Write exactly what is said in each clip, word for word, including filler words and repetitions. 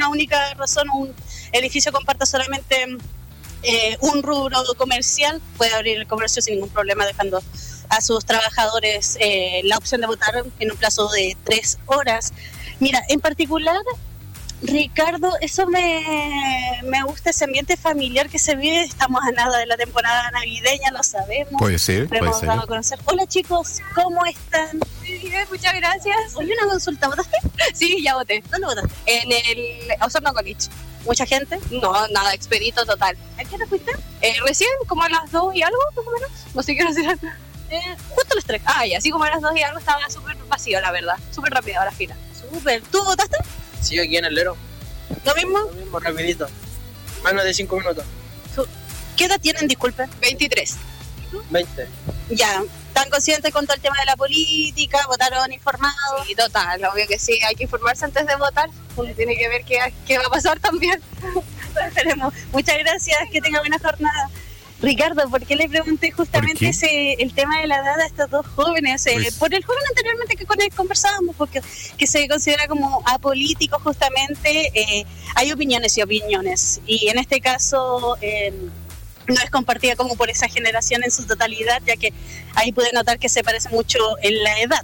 una única razón, un edificio comparta solamente eh, un rubro comercial, puede abrir el comercio sin ningún problema, dejando a sus trabajadores eh, la opción de votar en un plazo de tres horas. Mira, en particular, Ricardo, eso me, me gusta, ese ambiente familiar que se vive. Estamos a nada de la temporada navideña, lo sabemos. Puede ser, puede hemos ser. dado a conocer. Hola chicos, ¿cómo están? Bien, muchas gracias. Oye, una consulta, ¿votaste? Sí, ya voté. ¿Dónde votaste? En el Osorno College. ¿Mucha gente? No, nada, expedito total. ¿A qué hora fuiste? Eh, recién, como a las dos y algo, más o menos. No sé qué hora será. Eh, justo a las tres. Ah, y así como a las dos y algo estaba súper vacío, la verdad. Súper rápido la fila. Súper. ¿Tú votaste? Sí, aquí en el Lero. ¿Lo mismo? Lo mismo, rapidito. Menos de cinco minutos. ¿Qué edad tienen, disculpe? veintitrés. veinte. Ya, ¿están conscientes con todo el tema de la política? ¿Votaron informados? Sí, total, obvio que sí. Hay que informarse antes de votar. Uno tiene que ver qué, qué va a pasar también. Esperemos. Muchas gracias, que tenga buena jornada. Ricardo, ¿por qué le pregunté justamente ese el tema de la edad a estos dos jóvenes? Eh, Pues, por el joven anteriormente que con él conversábamos, porque que se considera como apolítico justamente. Eh, hay opiniones y opiniones, y en este caso eh, no es compartida como por esa generación en su totalidad, ya que ahí pude notar que se parece mucho en la edad.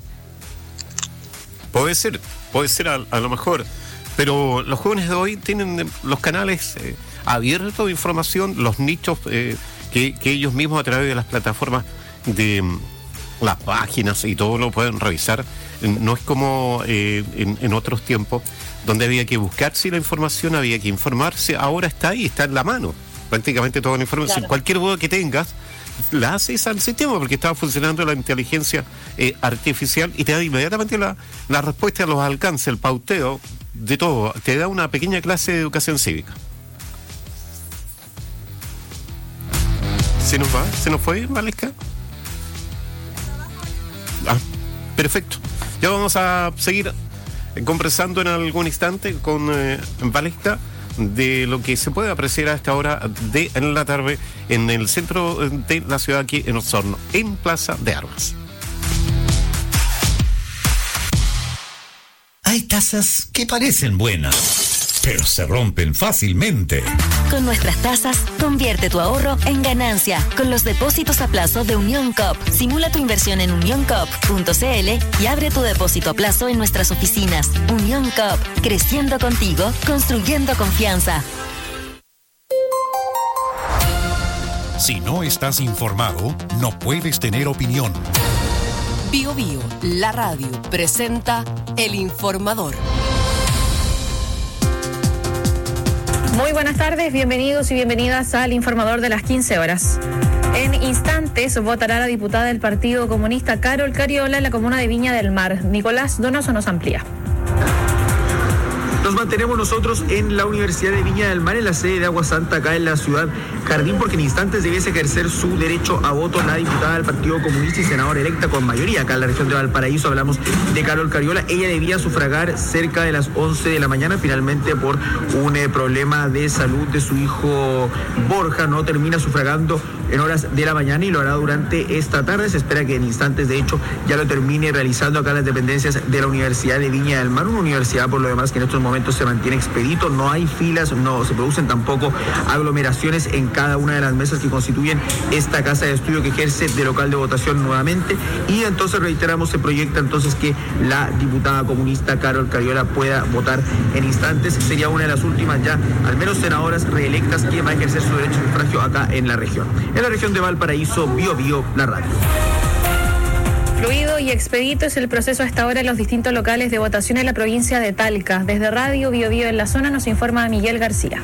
Puede ser, puede ser a, a lo mejor, pero los jóvenes de hoy tienen los canales eh, abiertos de información, los nichos eh, que, que ellos mismos a través de las plataformas de mm, las páginas y todo lo pueden revisar. No es como eh, en, en otros tiempos donde había que buscarse la información, había que informarse. Ahora está ahí, está en la mano prácticamente toda la información. Claro. Cualquier duda que tengas la haces al sistema, porque estaba funcionando la inteligencia eh, artificial y te da inmediatamente la, la respuesta a los alcances, el pauteo de todo. Te da una pequeña clase de educación cívica. ¿Se nos va? ¿Se nos fue, Valesca? Ah, perfecto. Ya vamos a seguir conversando en algún instante con eh, Valesca de lo que se puede apreciar a esta hora de en la tarde en el centro de la ciudad, aquí en Osorno, en Plaza de Armas. Hay tasas que parecen buenas, pero se rompen fácilmente. Con nuestras tasas, convierte tu ahorro en ganancia con los depósitos a plazo de Unión Coop. Simula tu inversión en unión coop punto c l y abre tu depósito a plazo en nuestras oficinas. Unión Coop, creciendo contigo, construyendo confianza. Si no estás informado, no puedes tener opinión. Bio Bio, la radio, presenta El Informador. Muy buenas tardes, bienvenidos y bienvenidas al Informador de las quince horas. En instantes votará la diputada del Partido Comunista Carol Cariola en la comuna de Viña del Mar. Nicolás Donoso nos amplía. Nos mantenemos nosotros en la Universidad de Viña del Mar, en la sede de Agua Santa, acá en la ciudad Jardín, porque en instantes debiese ejercer su derecho a voto la diputada del Partido Comunista y senadora electa con mayoría acá en la región de Valparaíso. Hablamos de Carol Cariola. Ella debía sufragar cerca de las once de la mañana, finalmente por un eh, problema de salud de su hijo Borja no termina sufragando en horas de la mañana y lo hará durante esta tarde. Se espera que en instantes, de hecho, ya lo termine realizando acá en las dependencias de la Universidad de Viña del Mar, una universidad por lo demás que en estos momentos se mantiene expedito, no hay filas, no se producen tampoco aglomeraciones en cada una de las mesas que constituyen esta casa de estudio que ejerce de local de votación nuevamente. Y entonces reiteramos, se proyecta entonces que la diputada comunista Carol Cariola pueda votar en instantes. Sería una de las últimas ya, al menos senadoras reelectas, que va a ejercer su derecho de sufragio acá en la región. En la región de Valparaíso, Bio Bio, la radio. Fluido y expedito es el proceso hasta ahora en los distintos locales de votación en la provincia de Talca. Desde Radio Bio Bio en la zona nos informa Miguel García.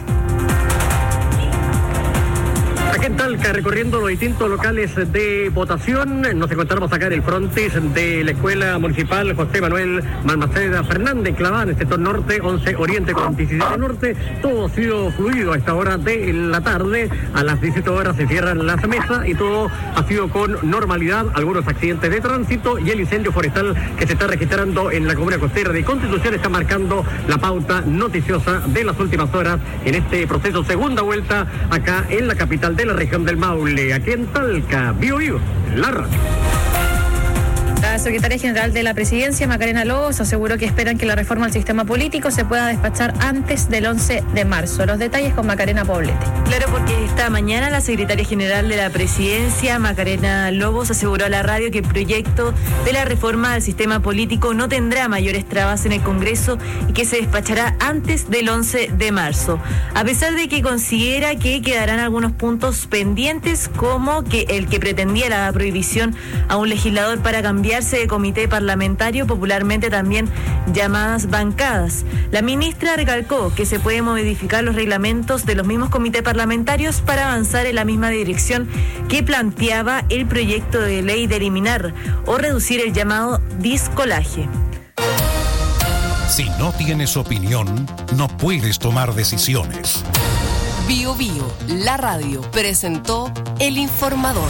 Aquí en Talca, recorriendo los distintos locales de votación, nos encontramos acá en el frontis de la Escuela Municipal José Manuel Balmaceda Fernández, clavada en el sector norte, once Oriente con diecisiete Norte. Todo ha sido fluido a esta hora de la tarde. A las diecisiete horas se cierran las mesas y todo ha sido con normalidad. Algunos accidentes de tránsito y el incendio forestal que se está registrando en la comuna costera de Constitución está marcando la pauta noticiosa de las últimas horas en este proceso segunda vuelta acá en la capital de la región del Maule, aquí en Talca. Bio Bio, la radio. La secretaria general de la Presidencia, Macarena Lobos, aseguró que esperan que la reforma al sistema político se pueda despachar antes del once de marzo. Los detalles con Macarena Poblete. Claro, porque esta mañana la secretaria general de la Presidencia, Macarena Lobos, aseguró a la radio que el proyecto de la reforma al sistema político no tendrá mayores trabas en el Congreso y que se despachará antes del once de marzo. A pesar de que considera que quedarán algunos puntos pendientes, como que el que pretendía la prohibición a un legislador para cambiarse de comité parlamentario, popularmente también llamadas bancadas. La ministra recalcó que se pueden modificar los reglamentos de los mismos comités parlamentarios para avanzar en la misma dirección que planteaba el proyecto de ley de eliminar o reducir el llamado discolaje. Si no tienes opinión, no puedes tomar decisiones. Bio Bio, la radio, presentó El Informador.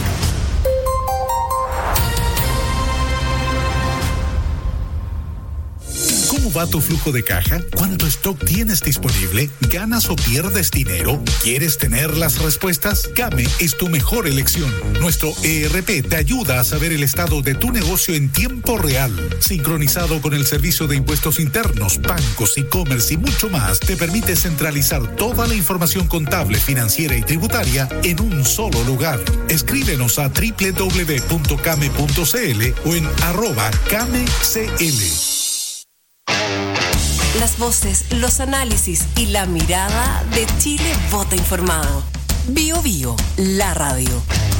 ¿Cómo va tu flujo de caja? ¿Cuánto stock tienes disponible? ¿Ganas o pierdes dinero? ¿Quieres tener las respuestas? Kame es tu mejor elección. Nuestro E R P te ayuda a saber el estado de tu negocio en tiempo real. Sincronizado con el servicio de impuestos internos, bancos, e-commerce y mucho más, te permite centralizar toda la información contable, financiera y tributaria en un solo lugar. Escríbenos a doble u doble u doble u punto came punto c l o en arroba camecl. Las voces, los análisis y la mirada de Chile vota informado. Bio Bio, la radio.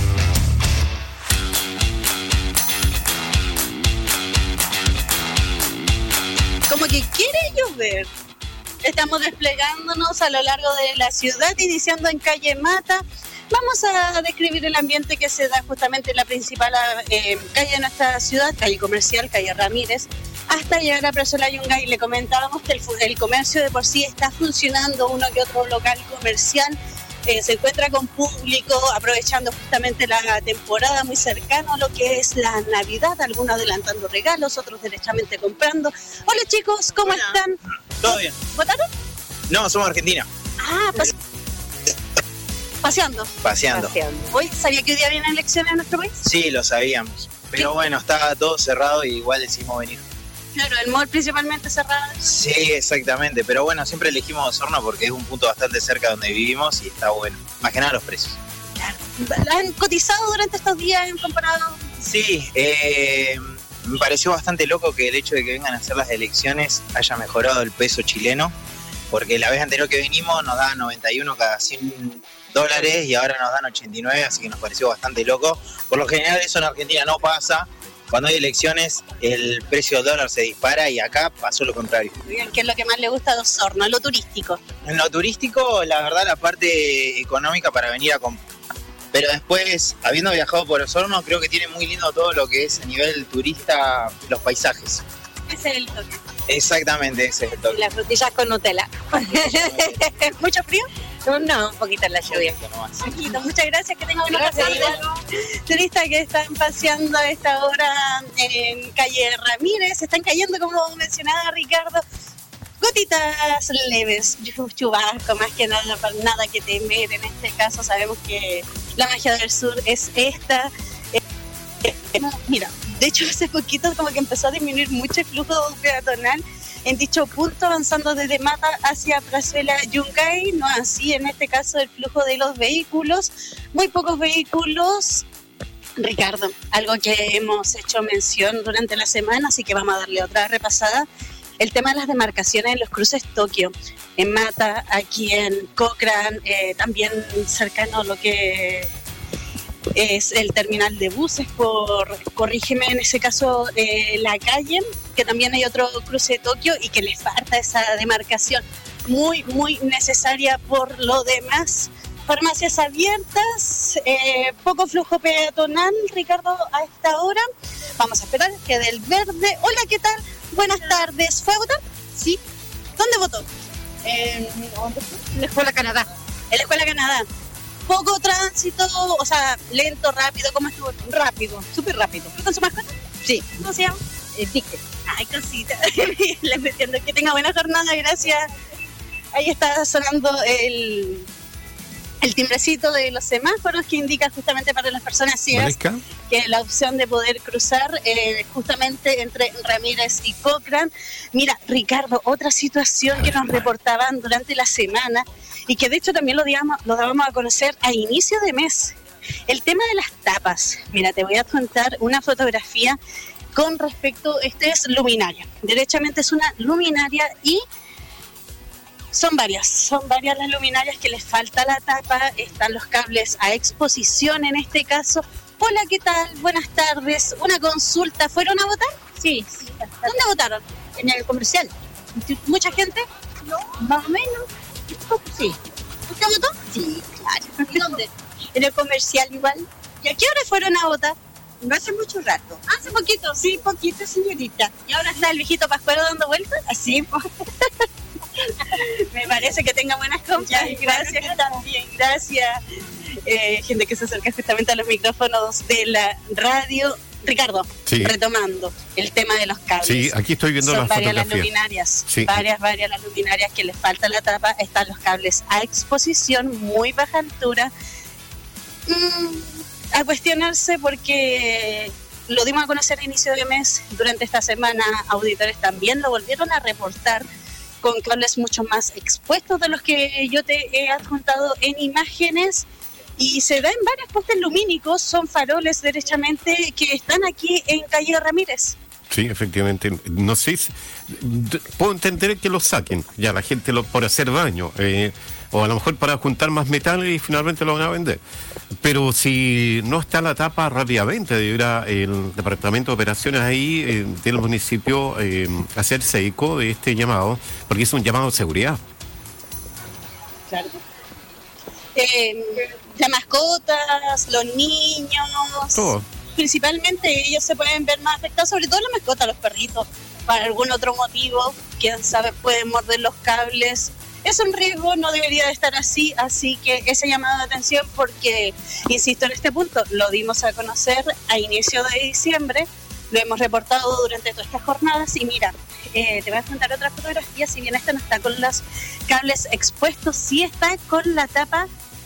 Como que quiere llover. Estamos desplegándonos a lo largo de la ciudad, iniciando en calle Mata. Vamos a describir el ambiente que se da justamente en la principal eh, calle de nuestra ciudad, calle comercial, calle Ramírez, hasta llegar a Plaza La Yungay. Le comentábamos que el, el comercio de por sí está funcionando, uno que otro local comercial eh, se encuentra con público, aprovechando justamente la temporada, muy cercano a lo que es la Navidad, algunos adelantando regalos, otros derechamente comprando. Hola chicos, ¿cómo Hola. están? ¿Todo bien? ¿Votaron? No, somos Argentina. Ah, pas- paseando. Paseando. ¿Hoy sabía que hoy día vienen elecciones en nuestro país? Sí, lo sabíamos. Pero bueno, está todo cerrado y igual decidimos venir. Claro, el mall principalmente cerrado. Sí, exactamente. Pero bueno, siempre elegimos Osorno porque es un punto bastante cerca donde vivimos y está bueno. Más que nada los precios. ¿Han cotizado durante estos días en comparado? Sí, eh, me pareció bastante loco que el hecho de que vengan a hacer las elecciones haya mejorado el peso chileno, porque la vez anterior que vinimos nos daban noventa y uno cada cien dólares y ahora nos dan ochenta y nueve, así que nos pareció bastante loco. Por lo general eso en Argentina no pasa. Cuando hay elecciones el precio del dólar se dispara y acá pasó lo contrario. Bien, ¿qué es lo que más le gusta de Osorno? Lo turístico. En lo turístico, la verdad, la parte económica para venir a comprar. Pero después, habiendo viajado por Osorno, creo que tiene muy lindo todo lo que es a nivel turista, los paisajes. Ese es el toque. Exactamente, ese es el toque. Las frutillas con Nutella. ¿Mucho frío? No, un poquito en la lluvia. Un poquito, muchas gracias, que tengan una pasada. Turistas que están paseando a esta hora en calle Ramírez, están cayendo, como mencionaba Ricardo, gotitas leves, chubasco, más que nada, para nada que temer. En este caso sabemos que la magia del sur es esta. Eh, eh, mira, de hecho hace poquito como que empezó a disminuir mucho el flujo peatonal en dicho punto, avanzando desde Mata hacia Plazuela Yungay, no así en este caso el flujo de los vehículos, muy pocos vehículos. Ricardo, algo que hemos hecho mención durante la semana, así que vamos a darle otra repasada, el tema de las demarcaciones en los cruces Tokio, en Mata, aquí en Cochrane, eh, también cercano a lo que es el terminal de buses, por, corrígeme en ese caso, eh, la calle, que también hay otro cruce de Tokio y que les falta esa demarcación muy, muy necesaria por lo demás. Farmacias abiertas, eh, poco flujo peatonal, Ricardo, a esta hora. Vamos a esperar que del verde. Hola, ¿qué tal? Buenas tardes. ¿Fue a votar? Sí. ¿Dónde votó? En la Escuela Canadá. En la Escuela Canadá. Poco tránsito, o sea, lento, rápido, ¿cómo estuvo? Rápido, súper rápido. ¿Fue con su mascota? Sí. ¿Cómo se llama? El Tique. Ay, cosita. Les entiendo. Que tenga buena jornada, gracias. Ahí está sonando el, el timbrecito de los semáforos que indica justamente para las personas ciegas ¿Valesca? que la opción de poder cruzar eh, justamente entre Ramírez y Cochrane. Mira, Ricardo, otra situación que nos reportaban durante la semana y que de hecho también lo, digamos, lo dábamos a conocer a inicio de mes. El tema de las tapas. Mira, te voy a contar una fotografía con respecto, este es luminaria. Derechamente es una luminaria y son varias, son varias las luminarias que les falta la tapa, están los cables a exposición en este caso. Hola, ¿qué tal? Buenas tardes. Una consulta, ¿fueron a votar? Sí, sí. ¿Dónde votaron? En el comercial. ¿Mucha gente? No, más o menos. Sí. ¿Usted votó? Sí, claro. ¿Y dónde? En el comercial igual. ¿Y a qué hora fueron a votar? No hace mucho rato. ¿Hace poquito? Sí, poquito, señorita. ¿Y ahora está el viejito Pascuero dando vueltas? Así, pues. Me parece que tenga buenas compras. Gracias, claro también. Gracias. Eh, gente que se acerca justamente a los micrófonos de la radio. Ricardo, sí. Retomando el tema de los cables. Sí, aquí estoy viendo Son las varias las fotografías. luminarias. Sí. Varias, varias las luminarias que les falta la tapa. Están los cables a exposición, muy baja altura. Mm, a cuestionarse porque lo dimos a conocer a inicio de mes. Durante esta semana, auditores también lo volvieron a reportar con cables mucho más expuestos de los que yo te he adjuntado en imágenes. Y se da en varios postes lumínicos, son faroles derechamente que están aquí en calle Ramírez. Sí, efectivamente. No sé, si, d- puedo entender que lo saquen, ya la gente lo, por hacer daño, eh, o a lo mejor para juntar más metales y finalmente lo van a vender. Pero si no está la tapa rápidamente, deberá el Departamento de Operaciones ahí eh, del municipio eh, hacerse eco de este llamado, porque es un llamado de seguridad. Claro. Eh, las mascotas, los niños, Todo. principalmente ellos se pueden ver más afectados, sobre todo las mascotas, los perritos, para algún otro motivo, quién sabe, pueden morder los cables. Es un riesgo, no debería de estar así, así que ese llamado de atención porque, insisto en este punto, lo dimos a conocer a inicio de diciembre, lo hemos reportado durante todas estas jornadas y mira, eh, te voy a contar otra fotografía, si bien esta no está con los cables expuestos, sí está con la tapa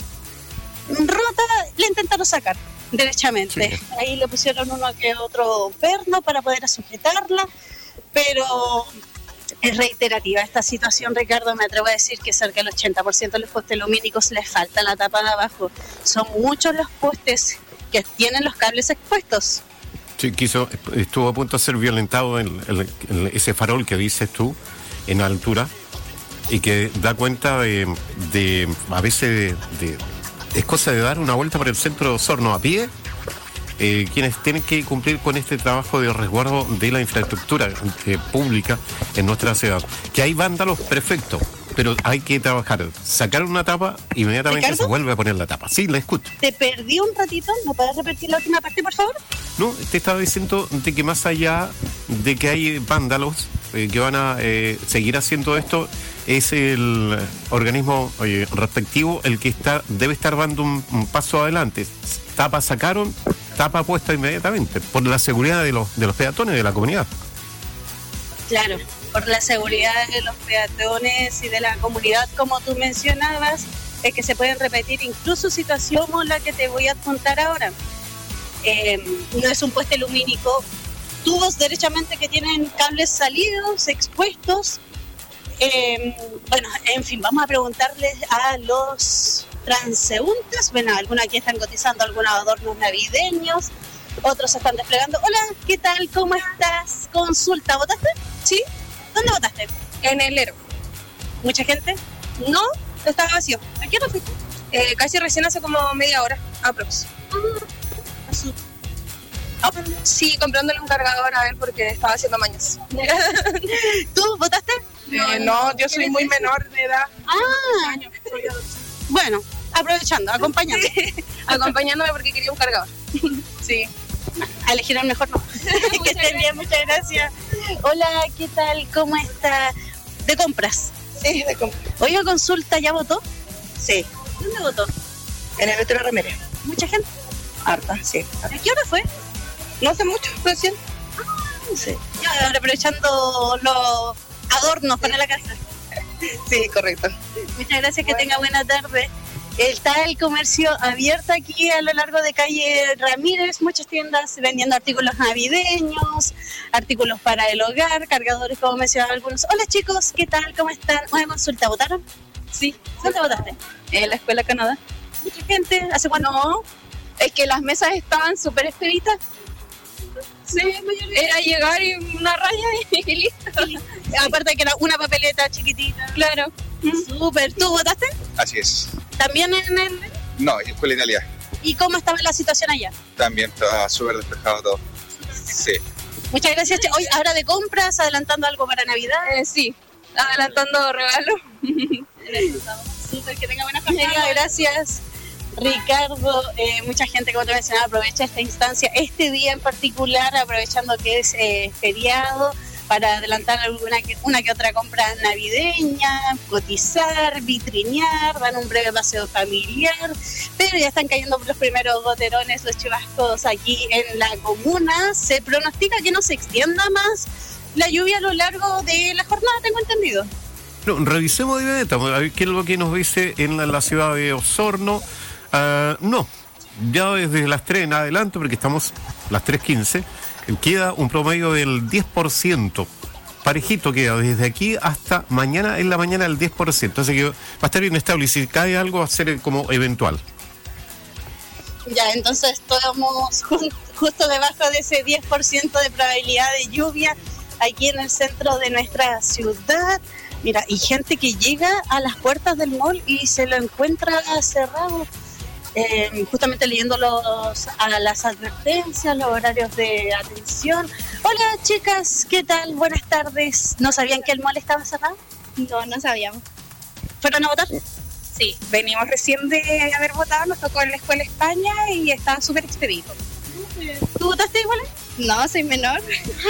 rota, le intentaron sacar derechamente. Sí. Ahí le pusieron uno que otro perno para poder sujetarla, pero es reiterativa esta situación, Ricardo. Me atrevo a decir que cerca del ochenta por ciento de los postes lumínicos les falta la tapa de abajo. Son muchos los postes que tienen los cables expuestos. Sí, quiso, estuvo a punto de ser violentado en, en, en ese farol que dices tú, en altura, y que da cuenta de, de a veces de, de es cosa de dar una vuelta por el centro de Osorno a pie, eh, quienes tienen que cumplir con este trabajo de resguardo de la infraestructura eh, pública en nuestra ciudad. Que hay vándalos, perfecto, pero hay que trabajar. Sacar una tapa, inmediatamente ¿Ricardo? Se vuelve a poner la tapa. Sí, la escucho. Te perdí un ratito, ¿me puedes repetir la última parte, por favor? No, te estaba diciendo de que más allá de que hay vándalos eh, que van a eh, seguir haciendo esto, es el organismo eh, respectivo el que está debe estar dando un, un paso adelante. Tapa sacaron, tapa puesta inmediatamente, por la seguridad de los, de los peatones de la comunidad. Claro, por la seguridad de los peatones y de la comunidad, como tú mencionabas, es que se pueden repetir incluso situaciones como la que te voy a contar ahora. Eh, no es un puente lumínico, tubos derechamente que tienen cables salidos, expuestos. Eh, bueno, en fin, vamos a preguntarles a los transeúntes. Bueno, algunos aquí están cotizando algunos adornos navideños, otros se están desplegando. Hola, ¿qué tal? ¿Cómo estás? Consulta, ¿votaste? ¿Sí? ¿Dónde votaste? En el Lero. ¿Mucha gente? No, estaba vacío. ¿A qué hora fuiste? Eh, casi recién hace como media hora, aprox. Así. Sí, comprándole un cargador a él porque estaba haciendo mañas. ¿Tú votaste? Eh, no, yo soy muy menor de edad. Ah, bueno, aprovechando, acompañando. Acompañándome porque quería un cargador. Sí. A elegir el mejor no. Que estén bien, muchas gracias. Hola, ¿qué tal? ¿Cómo está? ¿De compras? Sí, de compras. Oiga, consulta, ¿ya votó? Sí. ¿Dónde votó? En el Metro Ramírez. ¿Mucha gente? Harta, sí. ¿A qué hora fue? No hace mucho, recién. Ah, sí. Ya, aprovechando los adornos para la casa. Sí, correcto. Muchas gracias, que bueno. Tenga buena tarde. Está el comercio abierto aquí a lo largo de calle Ramírez, muchas tiendas vendiendo artículos navideños, artículos para el hogar, cargadores como mencionaban algunos. Hola chicos, ¿qué tal? ¿Cómo están? Una consulta, ¿votaron? Sí. ¿Dónde votaste? En la Escuela Canadá. Mucha gente, ¿hace cuánto? No, es que las mesas estaban súper expeditas. Sí, era llegar y una raya y listo. Aparte que era una papeleta chiquitita. Claro. Súper. ¿Tú votaste? Así es. ¿También en el...? No, Escuela Italia. ¿Y cómo estaba la situación allá? También estaba súper despejado todo. Sí. Muchas gracias. Hoy, ahora de compras, adelantando algo para Navidad. Eh, sí, adelantando regalos. Súper, que tenga buena familia. Gracias. Ricardo, eh, mucha gente, como te mencionaba, aprovecha esta instancia, este día en particular, aprovechando que es eh, feriado, para adelantar alguna que, una que otra compra navideña, cotizar, vitrinear, dar un breve paseo familiar, pero ya están cayendo los primeros goterones, los chubascos aquí en la comuna. Se pronostica que no se extienda más la lluvia a lo largo de la jornada, tengo entendido. No, revisemos de inmediato, a ver qué es lo que nos dice en la, la ciudad de Osorno. Uh, no, ya desde las tres en adelante, porque estamos las tres quince, queda un promedio del diez por ciento. Parejito queda desde aquí hasta mañana en la mañana el diez por ciento. Así que va a estar inestable y si cae algo va a ser como eventual. Ya, entonces estamos justo debajo de ese diez por ciento de probabilidad de lluvia aquí en el centro de nuestra ciudad. Mira, y gente que llega a las puertas del mall y se lo encuentra cerrado. Eh, justamente leyendo los, a las advertencias, los horarios de atención. Hola chicas, ¿qué tal? Buenas tardes. ¿No sabían que el mall estaba cerrado? No, no sabíamos. ¿Fueron a votar? Sí, venimos recién de haber votado, nos tocó en la Escuela España y estaba súper expedito. ¿Tú votaste igual? No, soy menor.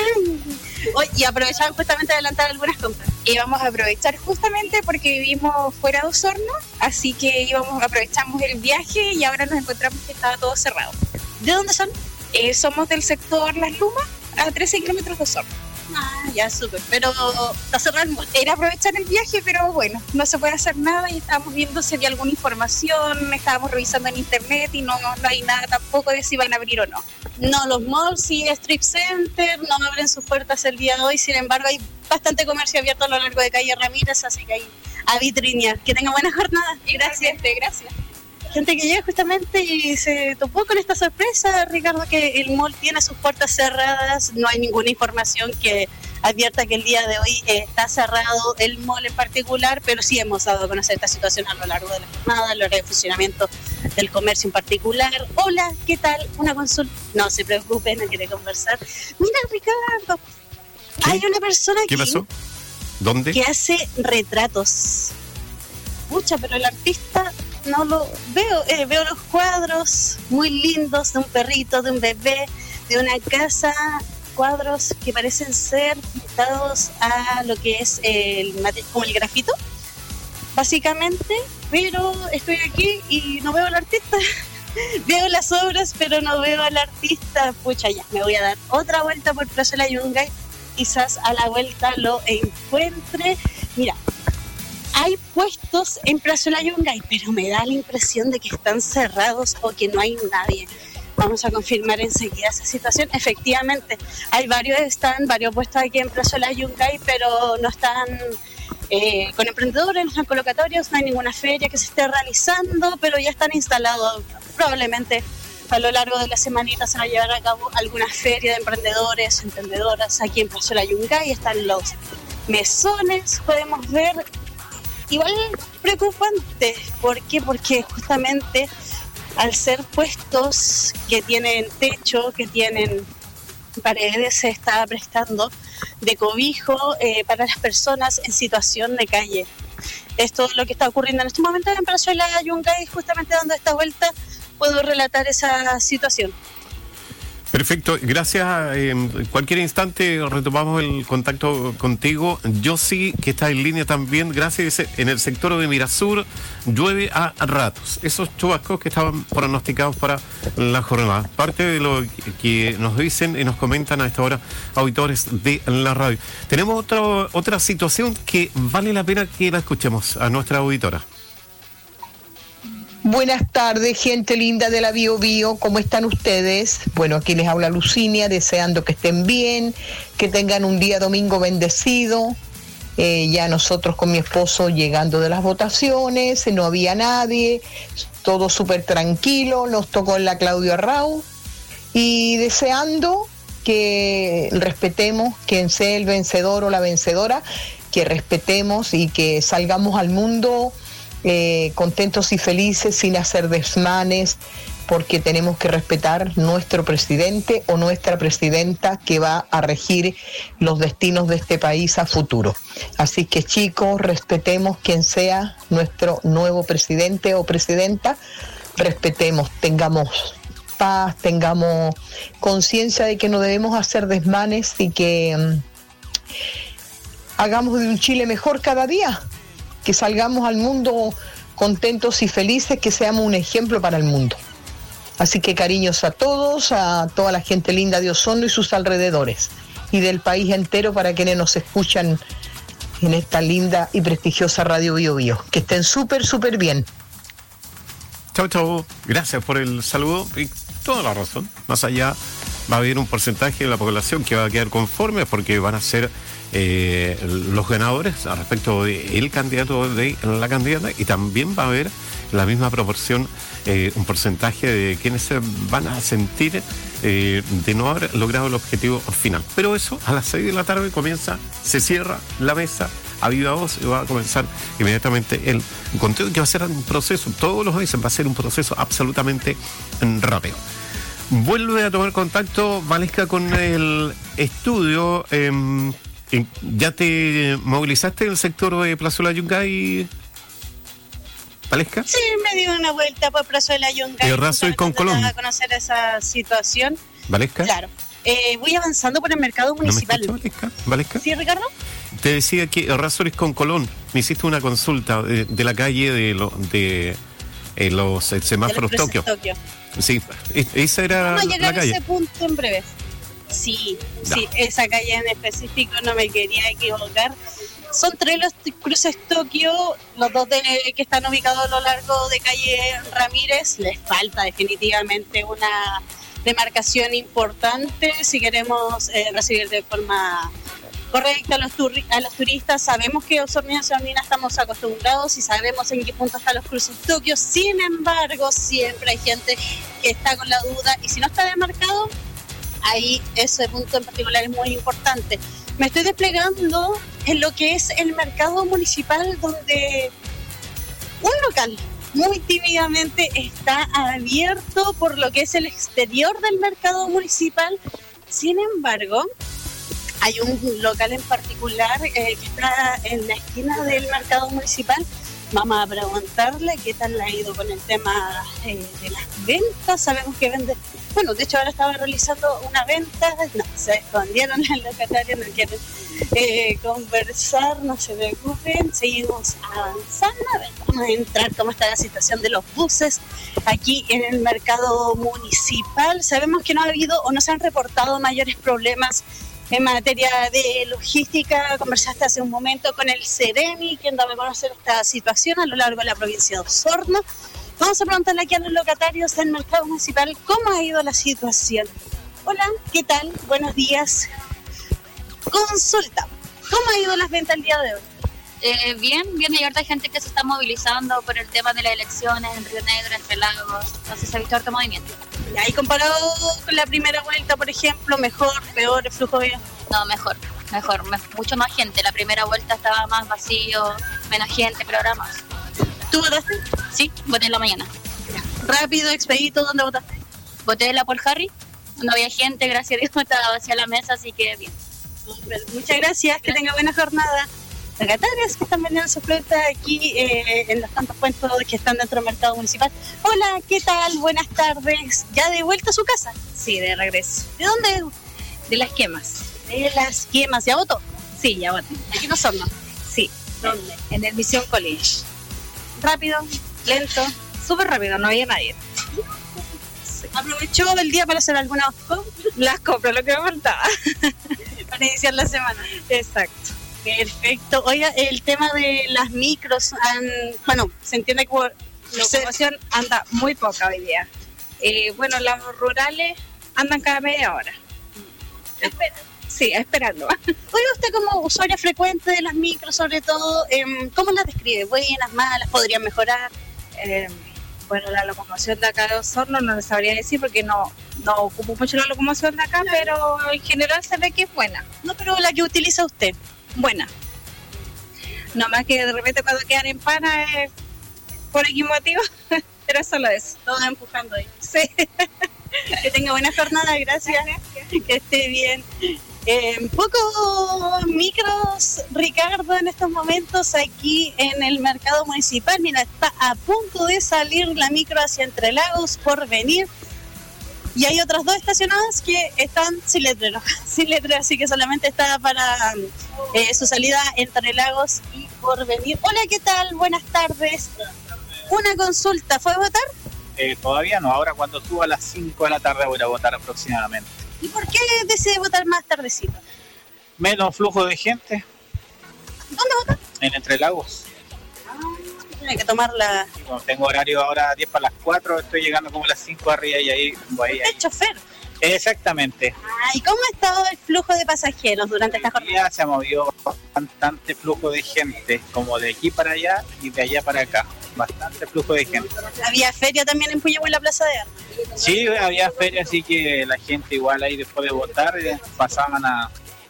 Oye, y aprovechaban justamente de adelantar algunas compras. Íbamos a aprovechar justamente porque vivimos fuera de Osorno, así que íbamos, aprovechamos el viaje y ahora nos encontramos que estaba todo cerrado. ¿De dónde son? Eh, somos del sector Las Lumas, a trece kilómetros de Osorno. Ah, ya, súper. Pero está cerrado. Era aprovechar el viaje, pero bueno, no se puede hacer nada y estábamos viendo si había alguna información, estábamos revisando en internet y no, no hay nada tampoco de si van a abrir o no. No, los malls y strip center no abren sus puertas el día de hoy, sin embargo hay bastante comercio abierto a lo largo de calle Ramírez, así que hay a vitrinear. Que tenga buena jornada. Gracias, gracias. Gente que llega justamente y se topó con esta sorpresa, Ricardo, que el mall tiene sus puertas cerradas, no hay ninguna información que advierta que el día de hoy eh, está cerrado el mall en particular, pero sí hemos dado a conocer esta situación a lo largo de la jornada, el horario de funcionamiento del comercio en particular. Hola, ¿qué tal? Una consulta. No se preocupen, no quiere conversar. Mira, Ricardo, ¿qué? Hay una persona aquí. ¿Qué pasó? ¿Dónde? Que hace retratos. Pucha, pero el artista no lo veo. Eh, veo los cuadros muy lindos de un perrito, de un bebé, de una casa. Cuadros que parecen ser pintados a lo que es el como el grafito, básicamente, pero estoy aquí y no veo al artista. Veo las obras, pero no veo al artista. Pucha, ya, me voy a dar otra vuelta por Plaza La Yungay, quizás a la vuelta lo encuentre. Mira, hay puestos en Plaza La Yungay, pero me da la impresión de que están cerrados o que no hay nadie. Vamos a confirmar enseguida esa situación. Efectivamente, hay varios están, varios puestos aquí en Plaza La Yungay, pero no están eh, con emprendedores, no están colocatorios, no hay ninguna feria que se esté realizando, pero ya están instalados. Probablemente a lo largo de la semanita se va a llevar a cabo alguna feria de emprendedores, emprendedoras aquí en Plaza La Yungay. Están los mesones, podemos ver, igual preocupante. ¿Por qué? Porque justamente al ser puestos que tienen techo, que tienen paredes, se está prestando de cobijo eh, para las personas en situación de calle. Esto es lo que está ocurriendo en este momento en Plaza La Yungay, justamente dando esta vuelta puedo relatar esa situación. Perfecto, gracias. En cualquier instante retomamos el contacto contigo. Yo sí que está en línea también, gracias. En el sector de Mirasur llueve a ratos. Esos chubascos que estaban pronosticados para la jornada. Parte de lo que nos dicen y nos comentan a esta hora auditores de la radio. Tenemos otra, otra situación que vale la pena que la escuchemos a nuestra auditora. Buenas tardes, gente linda de la Bio Bio, ¿cómo están ustedes? Bueno, aquí les habla Lucinia, deseando que estén bien, que tengan un día domingo bendecido. Eh, ya nosotros con mi esposo llegando de las votaciones, no había nadie, todo súper tranquilo, nos tocó en la Claudio Arrau y deseando que respetemos quien sea el vencedor o la vencedora, que respetemos y que salgamos al mundo Eh, contentos y felices, sin hacer desmanes, porque tenemos que respetar nuestro presidente o nuestra presidenta que va a regir los destinos de este país a futuro. Así que chicos, respetemos quien sea nuestro nuevo presidente o presidenta, respetemos, tengamos paz, tengamos conciencia de que no debemos hacer desmanes y que um, hagamos de un Chile mejor cada día. Que salgamos al mundo contentos y felices, que seamos un ejemplo para el mundo. Así que cariños a todos, a toda la gente linda de Osorno y sus alrededores, y del país entero para quienes nos escuchan en esta linda y prestigiosa Radio Bio Bio. Que estén súper, súper bien. Chau, chau. Gracias por el saludo y toda la razón. Más allá va a haber un porcentaje de la población que va a quedar conforme porque van a ser eh, los ganadores al respecto del candidato de la candidata, y también va a haber la misma proporción, eh, un porcentaje de quienes se van a sentir eh, de no haber logrado el objetivo final. Pero eso a las seis de la tarde comienza, se cierra la mesa a viva voz y va a comenzar inmediatamente el conteo, que va a ser un proceso, todos los meses va a ser un proceso absolutamente rápido. Vuelve a tomar contacto, Valesca, con el estudio. Eh, ¿Ya te movilizaste en el sector de Plazuela Yungay, Valesca? Sí, me di una vuelta por Plazuela Yungay. ¿Y Razo y con Colón? A conocer esa situación. ¿Valesca? Claro. Eh, voy avanzando por el mercado municipal. ¿No me escuchas, Valesca? ¿Valesca? ¿Sí, Ricardo? Te decía que Errázuriz con Colón, me hiciste una consulta de, de la calle de, lo, de eh, los eh, semáforos de los Tokio. Tokio. Sí, esa era Vamos a la llegar a calle. ese punto en breve. Sí, No. sí, esa calle en específico, no me quería equivocar. Son tres los t- cruces Tokio, los dos de, que están ubicados a lo largo de calle Ramírez. Les falta definitivamente una demarcación importante si queremos eh, recibir de forma correcta a los, turi- a los turistas. Sabemos que Osorninas y Osorninas estamos acostumbrados y sabemos en qué punto están los cruces Tokio. Sin embargo, siempre hay gente que está con la duda, y si no está demarcado, ahí ese punto en particular es muy importante. Me estoy desplegando en lo que es el mercado municipal, donde un local muy tímidamente está abierto por lo que es el exterior del mercado municipal. Sin embargo, hay un local en particular eh, que está en la esquina del mercado municipal. Vamos a preguntarle qué tal le ha ido con el tema eh, de las ventas. Sabemos que vende, bueno, de hecho ahora estaba realizando una venta, no, se escondieron en el locatario, no quieren eh, conversar, no se preocupen, seguimos avanzando. A ver, vamos a entrar cómo está la situación de los buses aquí en el mercado municipal. Sabemos que no ha habido o no se han reportado mayores problemas en materia de logística. Conversaste hace un momento con el Ceremi, quien da a conocer esta situación a lo largo de la provincia de Osorno. Vamos a preguntarle aquí a los locatarios del mercado municipal cómo ha ido la situación. Hola, ¿qué tal? Buenos días. Consulta, ¿cómo ha ido las ventas el día de hoy? Eh, bien, bien, hay harta gente que se está movilizando por el tema de las elecciones en Río Negro, Entre Lagos, entonces se ha visto harto movimiento. ¿Y comparado con la primera vuelta, por ejemplo, mejor, peor, el flujo bien? No, mejor, mejor, me- mucho más gente. La primera vuelta estaba más vacío, menos gente, pero ahora más. ¿Tú votaste? Sí, voté en la mañana. Rápido, expedito, ¿dónde votaste? Voté en la Paul Harry, no había gente, gracias a Dios estaba vacía la mesa, así que bien. Muchas gracias, que tenga buena jornada. Locatarios que están vendiendo su fruta aquí eh, en los tantos puestos que están dentro del mercado municipal. Hola, ¿qué tal? Buenas tardes. ¿Ya de vuelta a su casa? Sí, de regreso. ¿De dónde? De las quemas. De las quemas. ¿Ya votó? Sí, ya voté. Aquí no son, ¿no? Sí. ¿Dónde? En el Misión College. Rápido, lento. Súper rápido, no había nadie. ¿Aprovechó el día para hacer alguna compra? Las compras, lo que me faltaba. Para iniciar la semana. Exacto. Perfecto. Oiga, el tema de las micros, han, bueno, se entiende que por, locomoción anda muy poca hoy día. Eh, bueno, las rurales andan cada media hora. Espera. Sí, esperando. Oye, usted como usuaria frecuente de las micros, sobre todo, eh, ¿cómo las describe? ¿Buenas, malas? ¿Podrían mejorar? Eh, bueno, la locomoción de acá de Osorno no le sabría decir porque no, no ocupo mucho la locomoción de acá, pero en general se ve que es buena. No, pero la que utiliza usted, buena. No más que de repente cuando quedan en pana es por algún motivo, pero es solo eso. Todo empujando ahí. Sí. Que tenga buena jornada, gracias. gracias. Que esté bien. Eh, pocos micros, Ricardo, en estos momentos aquí en el mercado municipal. Mira, está a punto de salir la micro hacia Entre Lagos, por venir. Y hay otras dos estacionadas que están sin letrero, sin letrero, así que solamente está para eh, su salida Entre Lagos y por venir. Hola, ¿qué tal? Buenas tardes. Una consulta, ¿fue a votar? Eh, todavía no, ahora cuando suba a las cinco de la tarde voy a votar aproximadamente. ¿Y por qué decide votar más tardecito? Menos flujo de gente. ¿Dónde votar? En Entre Lagos. Ah, tiene que tomar la... Bueno, tengo horario ahora diez para las cuatro, estoy llegando como a las cinco arriba y ahí voy. ¿Es chofer? Exactamente. Ah, ¿y cómo ha estado el flujo de pasajeros durante esta jornada? Ya se ha movido bastante flujo de gente, como de aquí para allá y de allá para acá. Bastante flujo de gente. ¿Había feria también en Puyehue, en la Plaza de Armas? Sí, había feria, así que la gente igual ahí después de votar eh, pasaban a,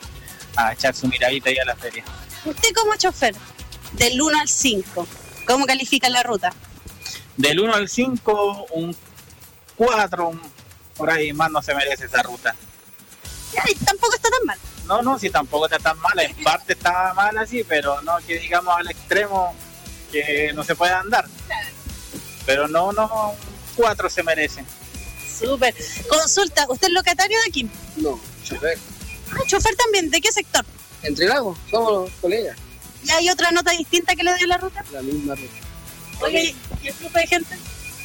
a echar su miradita ahí a la feria. Usted como chofer, del uno al cinco, ¿cómo califica la ruta? Del uno al cinco, un cuatro, un, por ahí más no se merece esa ruta. Ay, tampoco está tan mal. No, no, sí, tampoco está tan mala, en parte está mal así, pero no que digamos al extremo que no se puede andar. Pero no, no, cuatro se merecen. Súper. Consulta, ¿usted es locatario de aquí? No, chofer. Ah, chofer también, ¿de qué sector? Entre Lagos, somos colegas. ¿Y hay otra nota distinta que le dio la ruta? La misma ruta. Oye, ¿y el flujo de gente?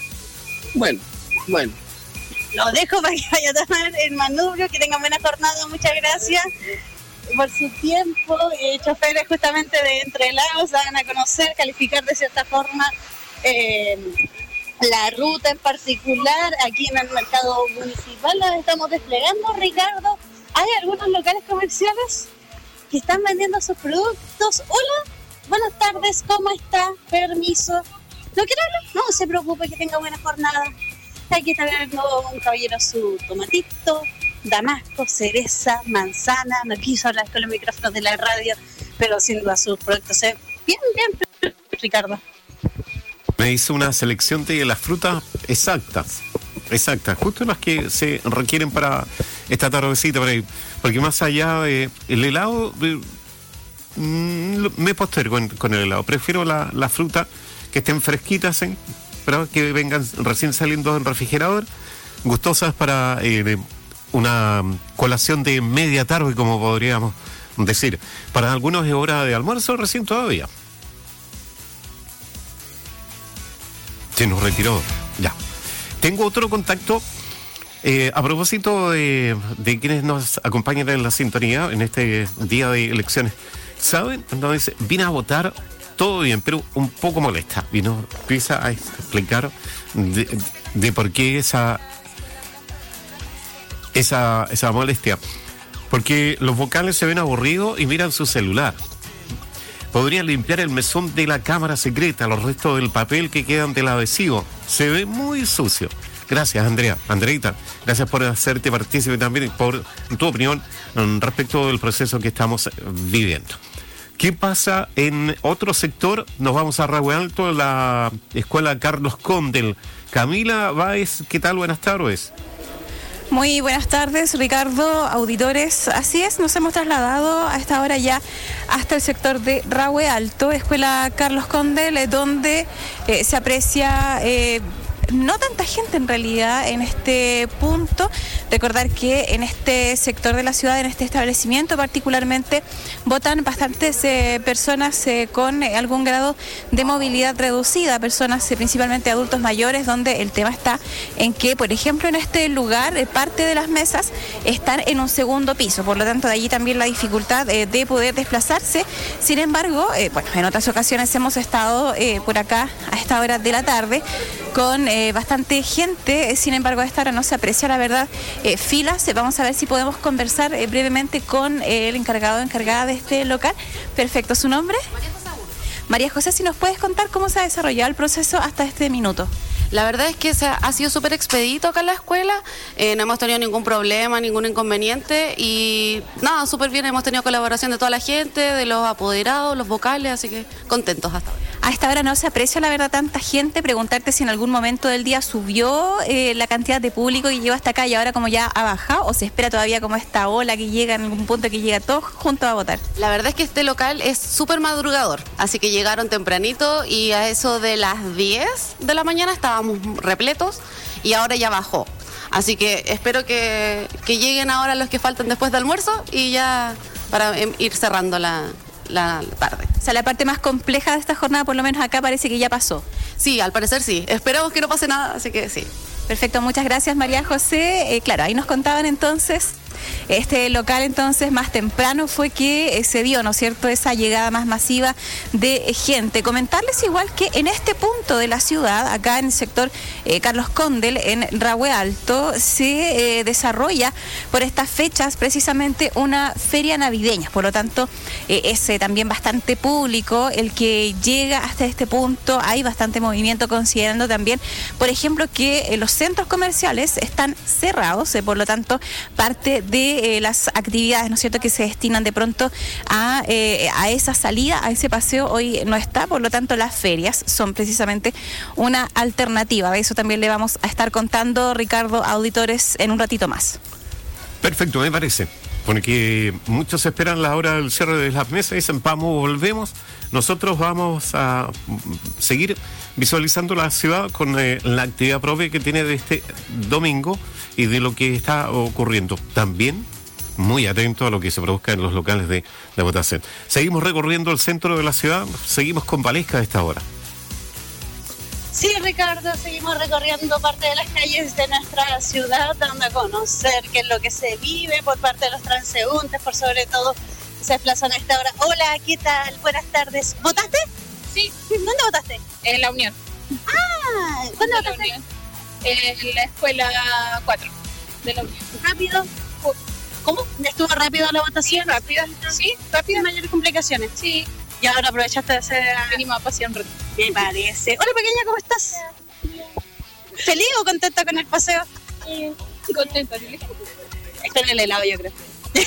Bueno, bueno. Lo dejo para que vaya a tomar el manubrio, que tengan buena jornada, muchas gracias por su tiempo. Eh, choferes justamente de Entre Lagos van a conocer, calificar de cierta forma eh, la ruta en particular aquí en el mercado municipal. La estamos desplegando, Ricardo. Hay algunos locales comerciales que están vendiendo sus productos. Hola, buenas tardes, ¿cómo está? Permiso. ¿No quiere hablar? No se preocupe, que tenga buena jornada. Aquí está viendo un caballero su tomatito, damasco, cereza, manzana. No quiso hablar con los micrófonos de la radio, pero sin duda sus productos se bien, bien, Ricardo. Me hizo una selección de las frutas exactas, exactas, justo las que se requieren para esta tardecita, porque más allá del de helado, eh, me postergo con, con el helado. Prefiero la, la fruta que estén fresquitas, ¿eh? Pero que vengan recién saliendo del refrigerador, gustosas para eh, una colación de media tarde, como podríamos decir. Para algunos es hora de almuerzo recién todavía. Se nos retiró, ya. Tengo otro contacto, eh, a propósito de, de quienes nos acompañan en la sintonía en este día de elecciones. ¿Saben? Entonces, vine a votar, todo bien, pero un poco molesta. Vino, empieza a explicar de, de por qué esa, esa, esa molestia. Porque los vocales se ven aburridos y miran su celular. Podrían limpiar el mesón de la cámara secreta, los restos del papel que quedan del adhesivo. Se ve muy sucio. Gracias, Andrea. Andreita, gracias por hacerte partícipe también, por tu opinión respecto del proceso que estamos viviendo. ¿Qué pasa en otro sector? Nos vamos a Rahue Alto, la escuela Carlos Condel. Camila Báez, ¿qué tal? Buenas tardes. Muy buenas tardes, Ricardo, auditores. Así es, nos hemos trasladado a esta hora ya hasta el sector de Rahue Alto, escuela Carlos Condel, donde eh, se aprecia... Eh, no tanta gente en realidad en este punto. Recordar que en este sector de la ciudad, en este establecimiento particularmente, votan bastantes eh, personas eh, con eh, algún grado de movilidad reducida, personas eh, principalmente adultos mayores, donde el tema está en que, por ejemplo, en este lugar eh, parte de las mesas están en un segundo piso, por lo tanto de allí también la dificultad eh, de poder desplazarse. Sin embargo, eh, bueno, en otras ocasiones hemos estado eh, por acá a esta hora de la tarde con eh, bastante gente, sin embargo a esta hora no se aprecia la verdad eh, filas. Vamos a ver si podemos conversar eh, brevemente con eh, el encargado o encargada de este local. Perfecto, ¿su nombre? María José. María José, si nos puedes contar cómo se ha desarrollado el proceso hasta este minuto. La verdad es que se ha, ha sido súper expedito acá en la escuela, eh, no hemos tenido ningún problema, ningún inconveniente y nada, súper bien, hemos tenido colaboración de toda la gente, de los apoderados, los vocales, así que contentos hasta ahora. A esta hora no se aprecia la verdad tanta gente, preguntarte si en algún momento del día subió eh, la cantidad de público que lleva hasta acá y ahora como ya ha bajado, o se espera todavía como esta ola que llega en algún punto que llega todos juntos a votar. La verdad es que este local es súper madrugador, así que llegaron tempranito y a eso de las diez de la mañana estábamos repletos y ahora ya bajó. Así que espero que, que lleguen ahora los que faltan después del almuerzo y ya para ir cerrando la, la tarde. O sea, la parte más compleja de esta jornada, por lo menos acá, parece que ya pasó. Sí, al parecer sí. Esperamos que no pase nada, así que sí. Perfecto, muchas gracias María José. Eh, claro, ahí nos contaban entonces, este local entonces más temprano fue que eh, se dio, ¿no es cierto?, esa llegada más masiva de gente. Comentarles igual que en este punto de la ciudad, acá en el sector eh, Carlos Condel, en Rahue Alto, se eh, desarrolla por estas fechas precisamente una feria navideña. Por lo tanto, eh, es eh, también bastante público el que llega hasta este punto. Hay bastante movimiento, considerando también, por ejemplo, que eh, los centros comerciales están cerrados, eh, por lo tanto, parte de eh, las actividades, ¿no es cierto?, que se destinan de pronto a, eh, a esa salida, a ese paseo, hoy no está, por lo tanto, las ferias son precisamente una alternativa. Eso también le vamos a estar contando, Ricardo, auditores, en un ratito más. Perfecto, me parece. Porque muchos esperan la hora del cierre de las mesas y dicen, vamos, volvemos. Nosotros vamos a seguir visualizando la ciudad con eh, la actividad propia que tiene de este domingo y de lo que está ocurriendo. También muy atento a lo que se produzca en los locales de, de votación. Seguimos recorriendo el centro de la ciudad, seguimos con Valesca a esta hora. Sí, Ricardo, seguimos recorriendo parte de las calles de nuestra ciudad, dando a conocer qué es lo que se vive por parte de los transeúntes, por sobre todo se desplazan a esta hora. Hola, ¿qué tal? Buenas tardes. ¿Votaste? Sí. ¿Dónde votaste? En la Unión. Ah, ¿dónde de votaste? La Unión. En la escuela cuatro de la Unión. ¿Rápido? ¿Cómo? ¿Estuvo rápido la votación? Sí, rápida. Sí, rápida. ¿Sin mayores complicaciones? Sí. Y ahora aprovechaste de hacer... Venimos a pasear un rato. Me parece. Hola, pequeña, ¿cómo estás? ¿Feliz o contenta con el paseo? Sí, contenta. ¿Sí? Estoy en el helado, yo creo.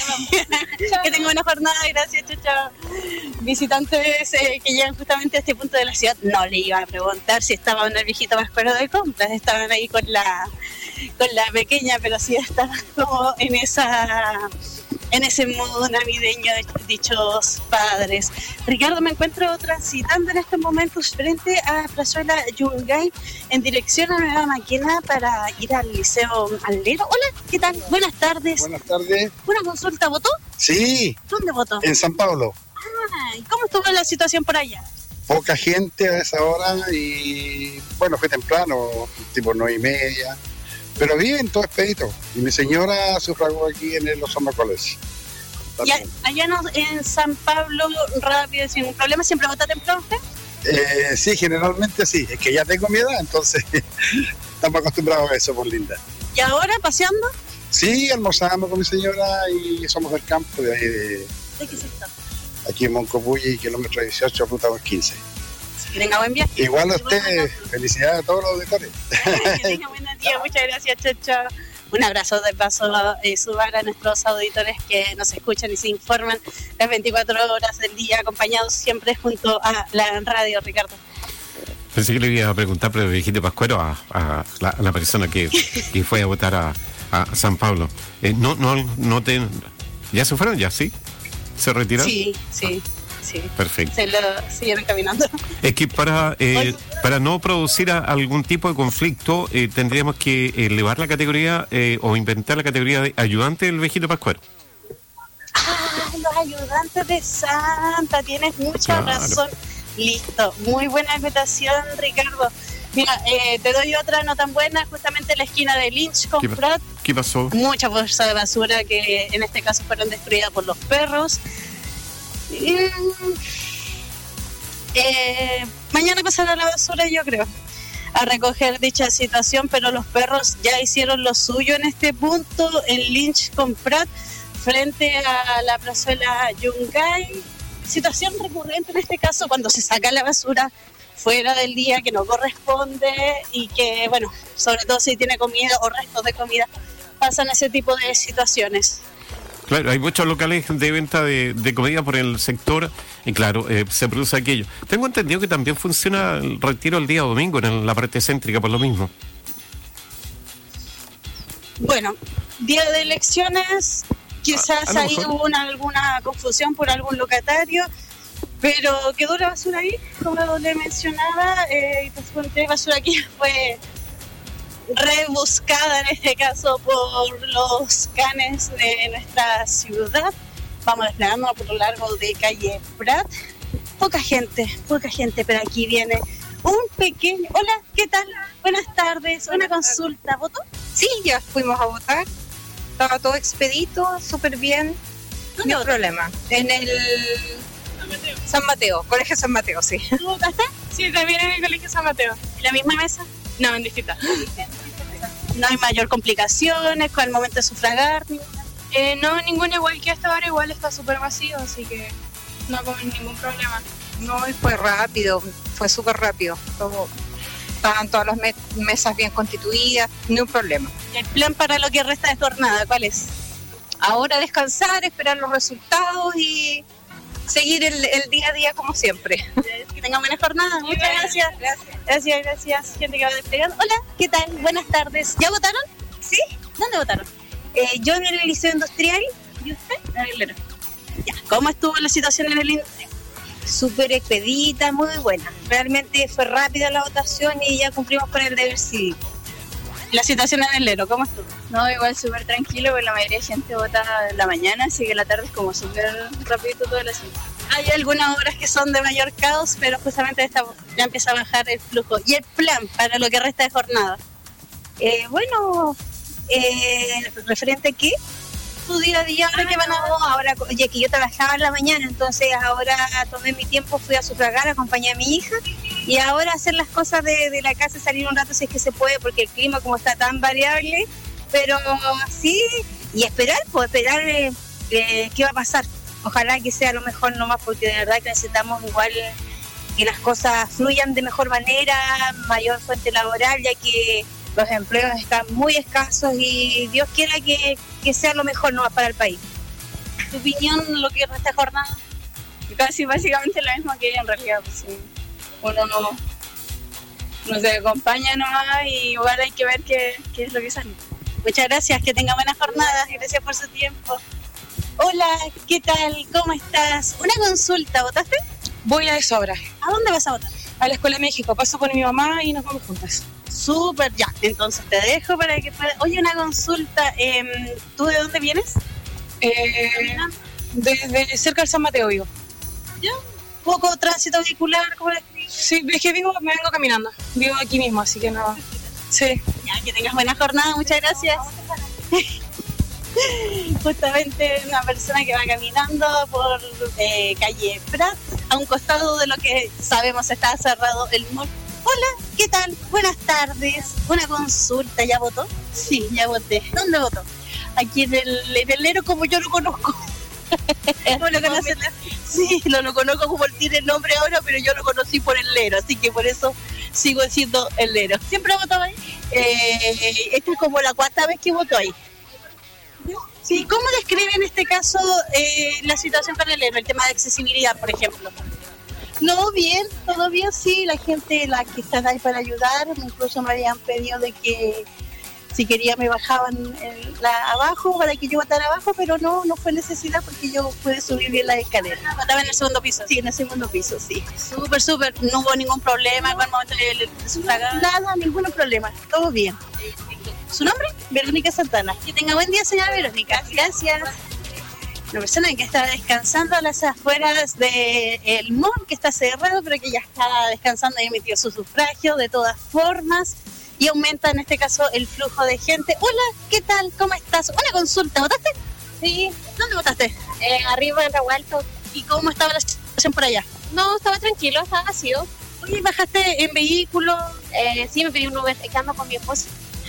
Que tenga una jornada, gracias, chucha. Visitantes eh, que llegan justamente a este punto de la ciudad, no le iba a preguntar si estaba en el viejito mascaro de compras, estaban ahí con la con la pequeña, pero sí estaban como en esa en ese modo navideño de dichos padres. Ricardo, me encuentro transitando en estos momentos frente a Plazuela Yungay en dirección a Nueva Maquena para ir al Liceo Aldero. Hola, ¿qué tal? Buenas tardes. Buenas tardes. ¿Una consulta? ¿Votó? Sí. ¿Dónde votó? En San Pablo. Ah, ¿y cómo estuvo la situación por allá? Poca gente a esa hora y bueno, fue temprano, tipo nueve y media. Pero bien, todo expedito. Y mi señora sufragó aquí en el Osorno College. ¿Y a- allá no, en San Pablo, rápido, sin ningún problema, siempre vota temprano usted? Eh, sí, generalmente sí. Es que ya tengo mi edad, entonces estamos acostumbrados a eso, por linda. ¿Y ahora paseando? Sí, almorzamos con mi señora y somos del campo de ahí de... ¿De qué sector? Aquí en Moncopuyi, kilómetro dieciocho, ruta quince. Que tenga buen viaje. Igual a usted, felicidades a todos los auditores. Que tenga buena día, muchas gracias, Chacha. Un abrazo de paso, eh, subar a nuestros auditores que nos escuchan y se informan las veinticuatro horas del día, acompañados siempre junto a la radio, Ricardo. Pensé que le iba a preguntar, pero le dijiste Pascuero a, a, la, a la persona que, que fue a votar a, a San Pablo. Eh, no, no, no te... ¿Ya se fueron? ¿Ya sí? ¿Se retiraron? Sí, sí. sí. Perfecto. Se lo siguieron caminando. Es que para eh, para no producir a- algún tipo de conflicto eh, tendríamos que elevar la categoría eh, o inventar la categoría de ayudante del viejito pascuero. Ah, los ayudantes de Santa, tienes mucha Claro. razón. Listo, muy buena invitación, Ricardo. Mira, eh, te doy otra no tan buena, justamente en la esquina de Lynch con ¿Qué, pa- Prat. qué pasó? Mucha bolsa de basura que en este caso fueron destruidas por los perros. Y, eh, mañana pasará la basura, yo creo, a recoger dicha situación, pero los perros ya hicieron lo suyo en este punto, en Lynch con Prat, frente a la plazuela Yungay. Situación recurrente en este caso cuando se saca la basura fuera del día que no corresponde y que, bueno, sobre todo si tiene comida o restos de comida, pasan ese tipo de situaciones. Claro, hay muchos locales de venta de, de comida por el sector y claro, eh, se produce aquello. Tengo entendido que también funciona el retiro el día domingo en la parte céntrica por lo mismo. Bueno, día de elecciones, quizás A- a lo ahí mejor. hubo una, alguna confusión por algún locatario, pero quedó la basura ahí, como le mencionaba, eh, y pues fuente de basura aquí fue rebuscada en este caso por los canes de nuestra ciudad. Vamos desplegando por lo largo de calle Prat. Poca gente, poca gente, pero aquí viene un pequeño... Hola, ¿qué tal? Buenas tardes, una consulta. ¿Votó? Sí, ya fuimos a votar. Estaba todo expedito, súper bien. No hay problema. En el San Mateo, Colegio San Mateo, sí. ¿Tú votaste? Sí, también en el Colegio San Mateo. ¿En la misma mesa? No, en distinta. No hay mayor complicaciones con el momento de sufragar. Eh, no, ninguna, igual que hasta ahora, igual está súper vacío, así que no con ningún problema. No, y fue rápido, fue súper rápido. Todo, estaban todas las me- mesas bien constituidas, ni un problema. ¿Y el plan para lo que resta de jornada, cuál es? Ahora descansar, esperar los resultados y seguir el, el día a día como siempre. Que tengan buena jornada. Muchas gracias. Gracias, gracias. Gente que va desplegando. Hola, ¿qué tal? Buenas tardes. ¿Ya votaron? Sí. ¿Dónde votaron? Eh, yo en el Liceo Industrial. ¿Y usted? En el Lero. Ya. ¿Cómo estuvo la situación en el Industrial? Súper expedita, muy buena. Realmente fue rápida la votación y ya cumplimos con el deber cívico. La situación en el Lero, ¿cómo estuvo? No, igual súper tranquilo, porque la mayoría de gente vota en la mañana, así que la tarde es como súper rapidito todo el asunto. Hay algunas horas que son de mayor caos, pero justamente esta ya empieza a bajar el flujo. ¿Y el plan para lo que resta de jornada? Eh, bueno, eh, referente a qué? Tu día a día, ahora que van a... No, ahora, oye, que yo trabajaba en la mañana, entonces ahora tomé mi tiempo, fui a sufragar, acompañé a mi hija y ahora hacer las cosas de, de la casa, salir un rato si es que se puede, porque el clima como está tan variable, pero sí, y esperar, pues esperar eh, eh, qué va a pasar. Ojalá que sea lo mejor nomás, porque de verdad que necesitamos igual que las cosas fluyan de mejor manera, mayor fuente laboral, ya que los empleos están muy escasos y Dios quiera que, que sea lo mejor nomás para el país. ¿Tu opinión lo que resta de jornada? Casi básicamente lo mismo que ella en realidad, pues sí. Uno no, no se acompaña nomás y igual hay que ver qué, qué es lo que sale. Muchas gracias, que tenga buenas jornadas y gracias por su tiempo. Hola, ¿qué tal? ¿Cómo estás? Una consulta, ¿votaste? Voy a eso ahora, ¿A dónde vas a votar? a la Escuela de México, paso por mi mamá y nos vamos juntas. Súper, ya. Entonces te dejo para que puedas... Oye, una consulta. eh, ¿Tú de dónde vienes? Eh, desde cerca del San Mateo vivo. ¿Ya? ¿Poco tránsito vehicular? ¿Cómo lo escribes? Sí, es que vivo, me vengo caminando, vivo aquí mismo, así que no. Sí. Ya, que tengas buena jornada, muchas gracias. Justamente una persona que va caminando por eh, calle Prat, a un costado de lo que sabemos está cerrado el mall. Hola, ¿qué tal? Buenas tardes. Una consulta, ¿ya votó? Sí, ya voté. ¿Dónde votó? Aquí en el, en el Lero, como yo lo conozco. ¿Cómo lo conoces? Sí, lo, lo conozco como él tiene el nombre ahora, pero yo lo conocí por el Lero, así que por eso sigo siendo el Lero. ¿Siempre votó ahí? Eh, esta es como la cuarta vez que voto ahí. Sí, ¿cómo describe en este caso eh, la situación con el Lero, el tema de accesibilidad, por ejemplo? No, bien, todo bien, sí, la gente, la que están ahí para ayudar, incluso me habían pedido de que si quería me bajaban el- la, abajo para que yo votara abajo, pero no, no fue necesidad porque yo pude subir bien la escalera. Estaba en el segundo piso. Sí, en el segundo piso, sí. Súper, súper, no hubo ningún problema con el momento de, de sufragar. Nada, ningún problema, todo bien. ¿Su nombre? Verónica Santana. Que tenga buen día, señora Verónica. Gracias. Una persona que está descansando a las afueras del mall, que está cerrado, pero que ya está descansando y emitió su sufragio de todas formas. Y aumenta en este caso el flujo de gente. Hola, ¿qué tal? ¿Cómo estás? Una consulta, ¿votaste? Sí. ¿Dónde votaste? Eh, arriba en Rahualto. ¿Y cómo estaba la situación por allá? No, estaba tranquilo, estaba vacío. Oye, ¿bajaste en vehículo? Eh, sí, me pedí un Uber, que ando con mi esposo.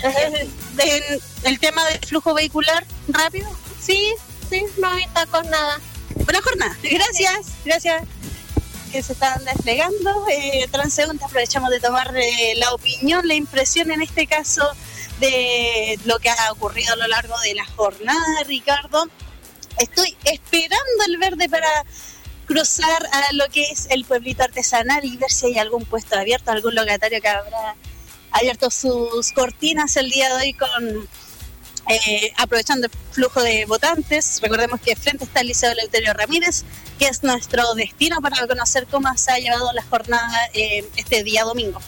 ¿De- ¿El tema del flujo vehicular rápido? Sí, sí, no hay tacos, nada. Buena jornada. Gracias, gracias. Que se están desplegando. Eh, transeúnte, aprovechamos de tomar eh, la opinión, la impresión en este caso de lo que ha ocurrido a lo largo de la jornada, Ricardo. Estoy esperando el verde para cruzar a lo que es el pueblito artesanal y ver si hay algún puesto abierto, algún locatario que habrá abierto sus cortinas el día de hoy con eh, aprovechando el flujo de votantes. Recordemos que frente está el Liceo Eleuterio Ramírez, que es nuestro destino para conocer cómo se ha llevado la jornada eh, este día domingo.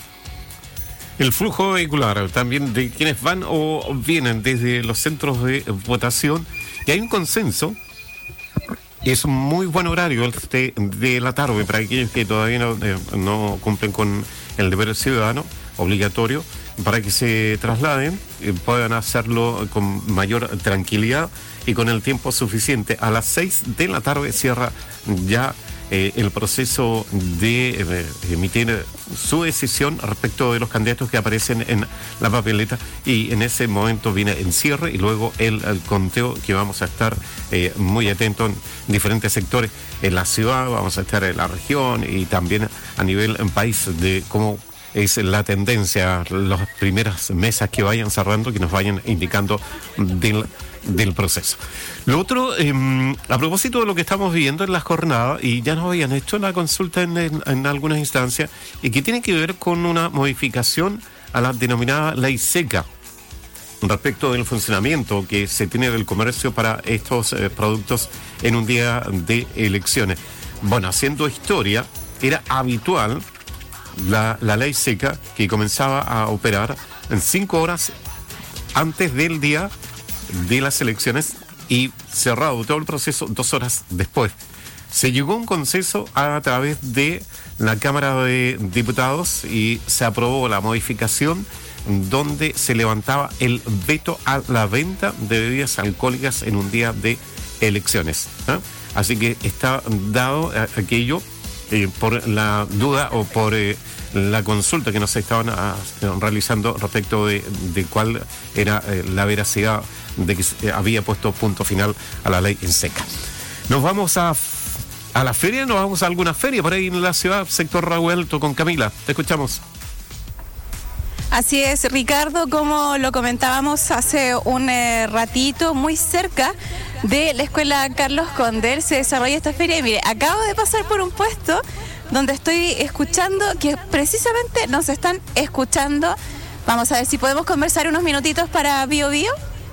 El flujo vehicular también de quienes van o vienen desde los centros de votación, y hay un consenso. Es un muy buen horario este de la tarde para aquellos que todavía no, eh, no cumplen con el deber ciudadano obligatorio, para que se trasladen, eh, puedan hacerlo con mayor tranquilidad y con el tiempo suficiente. A las seis de la tarde cierra ya eh, el proceso de eh, emitir su decisión respecto de los candidatos que aparecen en la papeleta, y en ese momento viene el cierre y luego el, el conteo, que vamos a estar eh, muy atentos en diferentes sectores en la ciudad, vamos a estar en la región y también a nivel en país de cómo es la tendencia, las primeras mesas que vayan cerrando, que nos vayan indicando del, del proceso. Lo otro, eh, a propósito de lo que estamos viviendo en la jornada, y ya nos habían hecho la consulta en, en, en algunas instancias, y que tiene que ver con una modificación a la denominada ley seca respecto del funcionamiento que se tiene del comercio para estos eh, productos en un día de elecciones. Bueno, haciendo historia, era habitual La, la ley seca, que comenzaba a operar en cinco horas antes del día de las elecciones y cerrado todo el proceso dos horas después. Se llegó a un consenso a través de la Cámara de Diputados y se aprobó la modificación donde se levantaba el veto a la venta de bebidas alcohólicas en un día de elecciones, ¿eh? Así que está dado aquello. Eh, por la duda o por eh, la consulta que nos estaban a, realizando respecto de, de cuál era eh, la veracidad de que se, eh, había puesto punto final a la ley en seca. Nos vamos a, a la feria, nos vamos a alguna feria por ahí en la ciudad, sector Rahualto, con Camila. Te escuchamos. Así es, Ricardo, como lo comentábamos hace un eh, ratito, muy cerca de la Escuela Carlos Condel se desarrolla esta feria. Y mire, acabo de pasar por un puesto donde estoy escuchando que precisamente nos están escuchando. Vamos a ver si podemos conversar unos minutitos para Bio Bio.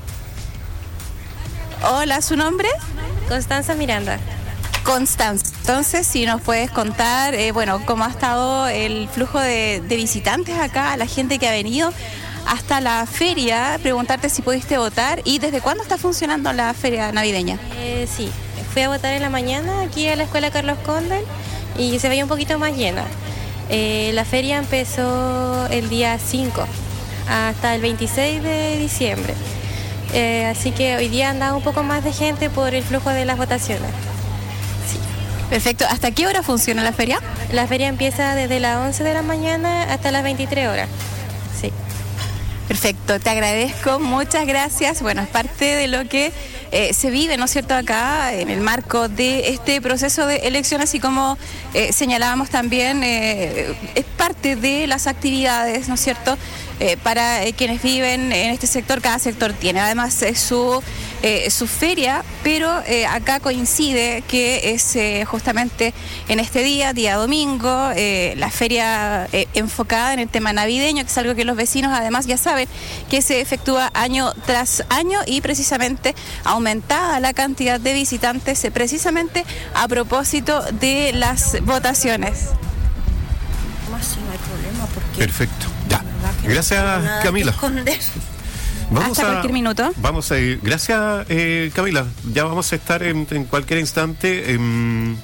Hola, ¿su nombre? Constanza Miranda. Constanza, entonces si nos puedes contar, eh, bueno, cómo ha estado el flujo de, de visitantes acá, la gente que ha venido hasta la feria, preguntarte si pudiste votar y desde cuándo está funcionando la feria navideña. Eh, sí, fui a votar en la mañana aquí a la Escuela Carlos Condel y se veía un poquito más llena. Eh, la feria empezó el día cinco hasta el veintiséis de diciembre, eh, así que hoy día anda un poco más de gente por el flujo de las votaciones. Perfecto. ¿Hasta qué hora funciona la feria? La feria empieza desde las once de la mañana hasta las veintitrés horas. Sí. Perfecto, te agradezco, muchas gracias. Bueno, es parte de lo que eh, se vive, ¿no es cierto?, acá en el marco de este proceso de elecciones y como eh, señalábamos también, eh, es parte de las actividades, ¿no es cierto?, eh, para eh, quienes viven en este sector. Cada sector tiene además eh, su, eh, su feria, pero eh, acá coincide que es eh, justamente en este día, día domingo, eh, la feria eh, enfocada en el tema navideño, que es algo que los vecinos además ya saben que se efectúa año tras año, y precisamente aumentada la cantidad de visitantes eh, precisamente a propósito de las votaciones. Sí, no hay problema porque Perfecto. Ya. Gracias, Camila. Vamos Hasta a, cualquier minuto. Vamos a ir. Gracias, eh, Camila. Ya vamos a estar en, en cualquier instante em,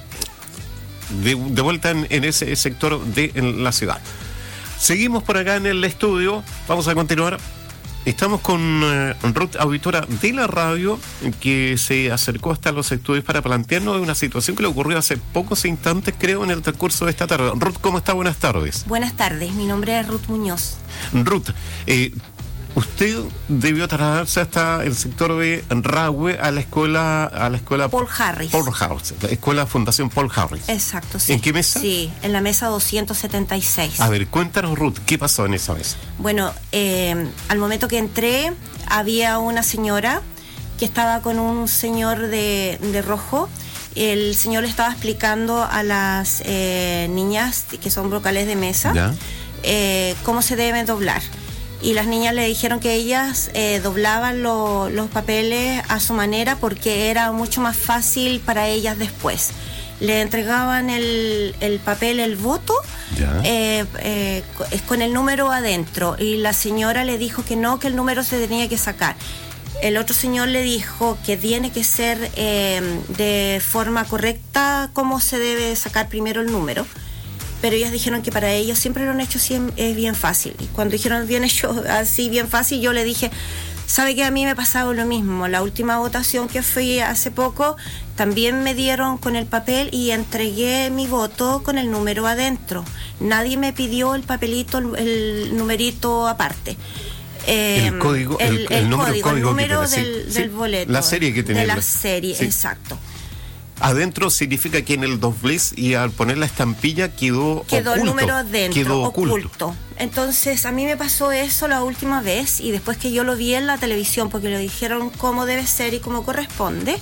de, de vuelta en, en ese sector de en la ciudad. Seguimos por acá en el estudio. Vamos a continuar. Estamos con eh, Ruth, auditora de la radio, que se acercó hasta los estudios para plantearnos una situación que le ocurrió hace pocos instantes, creo, en el transcurso de esta tarde. Ruth, ¿cómo está? Buenas tardes. Buenas tardes, mi nombre es Ruth Muñoz. Ruth, eh, usted debió trasladarse hasta el sector de Rahue a la escuela a la escuela Paul Harris. Paul Harris, la escuela Fundación Paul Harris. Exacto, sí. ¿En qué mesa? Sí, en la mesa doscientos setenta y seis. A ver, cuéntanos, Ruth, ¿qué pasó en esa mesa? Bueno, eh, al momento que entré, había una señora que estaba con un señor de, de rojo. El señor le estaba explicando a las eh, niñas que son vocales de mesa eh, cómo se deben doblar. Y las niñas le dijeron que ellas eh, doblaban lo, los papeles a su manera porque era mucho más fácil para ellas después. Le entregaban el, el papel, el voto, eh, eh, con el número adentro. Y la señora le dijo que no, que el número se tenía que sacar. El otro señor le dijo que tiene que ser eh, de forma correcta cómo se debe sacar primero el número. Pero ellas dijeron que para ellos siempre lo han hecho así, es bien fácil. Y cuando dijeron bien hecho así, bien fácil, yo le dije, ¿sabe qué? A mí me ha pasado lo mismo. La última votación que fui hace poco, también me dieron con el papel y entregué mi voto con el número adentro. Nadie me pidió el papelito, el, el numerito aparte. Eh, el código, el, el, el, el número, código, código el número que del, sí, del sí, boleto. la serie que tenía. De la serie, sí. Exacto. Adentro significa que en el doblez y al poner la estampilla quedó Quedó oculto, el número dentro, quedó oculto. oculto. Entonces a mí me pasó eso la última vez y después que yo lo vi en la televisión porque le dijeron cómo debe ser y cómo corresponde,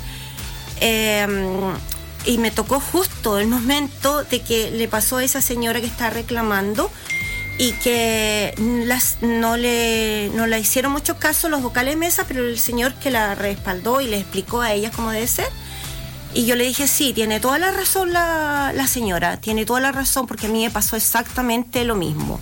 eh, y me tocó justo el momento de que le pasó a esa señora que está reclamando y que las, no le no le hicieron mucho caso los vocales de mesa, pero el señor que la respaldó y le explicó a ella cómo debe ser. Y yo le dije, sí, tiene toda la razón la, la señora, tiene toda la razón porque a mí me pasó exactamente lo mismo.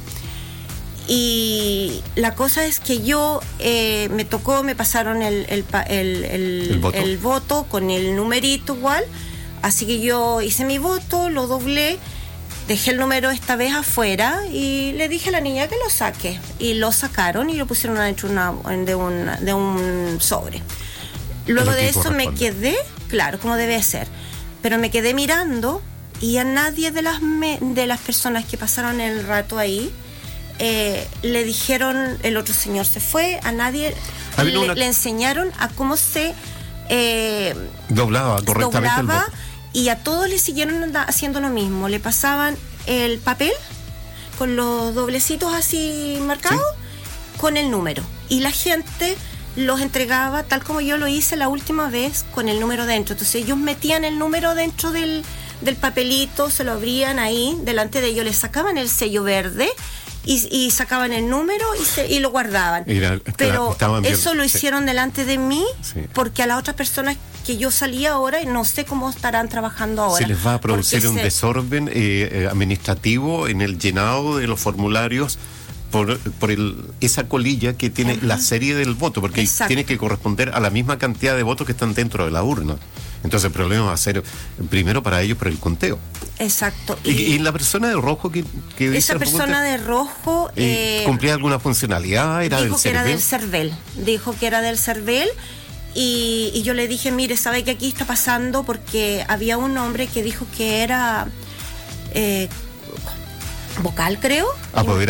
Y la cosa es que yo, eh, me tocó, me pasaron el, el, el, el, ¿El voto? el voto con el numerito igual, así que yo hice mi voto, lo doblé, dejé el número esta vez afuera y le dije a la niña que lo saque. Y lo sacaron y lo pusieron adentro una, de, un, de un sobre. Luego de eso me quedé, claro, como debe ser, pero me quedé mirando y a nadie de las me, de las personas que pasaron el rato ahí eh, le dijeron, el otro señor se fue, a nadie le, una... le enseñaron a cómo se eh, doblaba correctamente doblaba, el voto. Y a todos le siguieron haciendo lo mismo, le pasaban el papel con los doblecitos así marcados, ¿sí?, con el número, y la gente los entregaba tal como yo lo hice la última vez con el número dentro. Entonces ellos metían el número dentro del, del papelito, se lo abrían ahí delante de ellos, les sacaban el sello verde y, y sacaban el número y, se, y lo guardaban. Era, pero eso lo hicieron, sí, delante de mí, sí, porque a las otras personas que yo salí ahora, no sé cómo estarán trabajando ahora. Se les va a producir un se... desorden eh, administrativo en el llenado de los formularios por, por el, esa colilla que tiene, uh-huh, la serie del voto, porque exacto, tiene que corresponder a la misma cantidad de votos que están dentro de la urna. Entonces el problema va a ser primero para ellos por el conteo. Exacto. Y, y la persona de rojo que, que dice esa persona de rojo eh, cumplía alguna funcionalidad, era dijo del que CERVEL. Era del CERVEL. Dijo que era del CERVEL. Y, y yo le dije, mire, ¿sabe qué aquí está pasando? Porque había un hombre que dijo que era eh, vocal, creo. ¿Apoderado?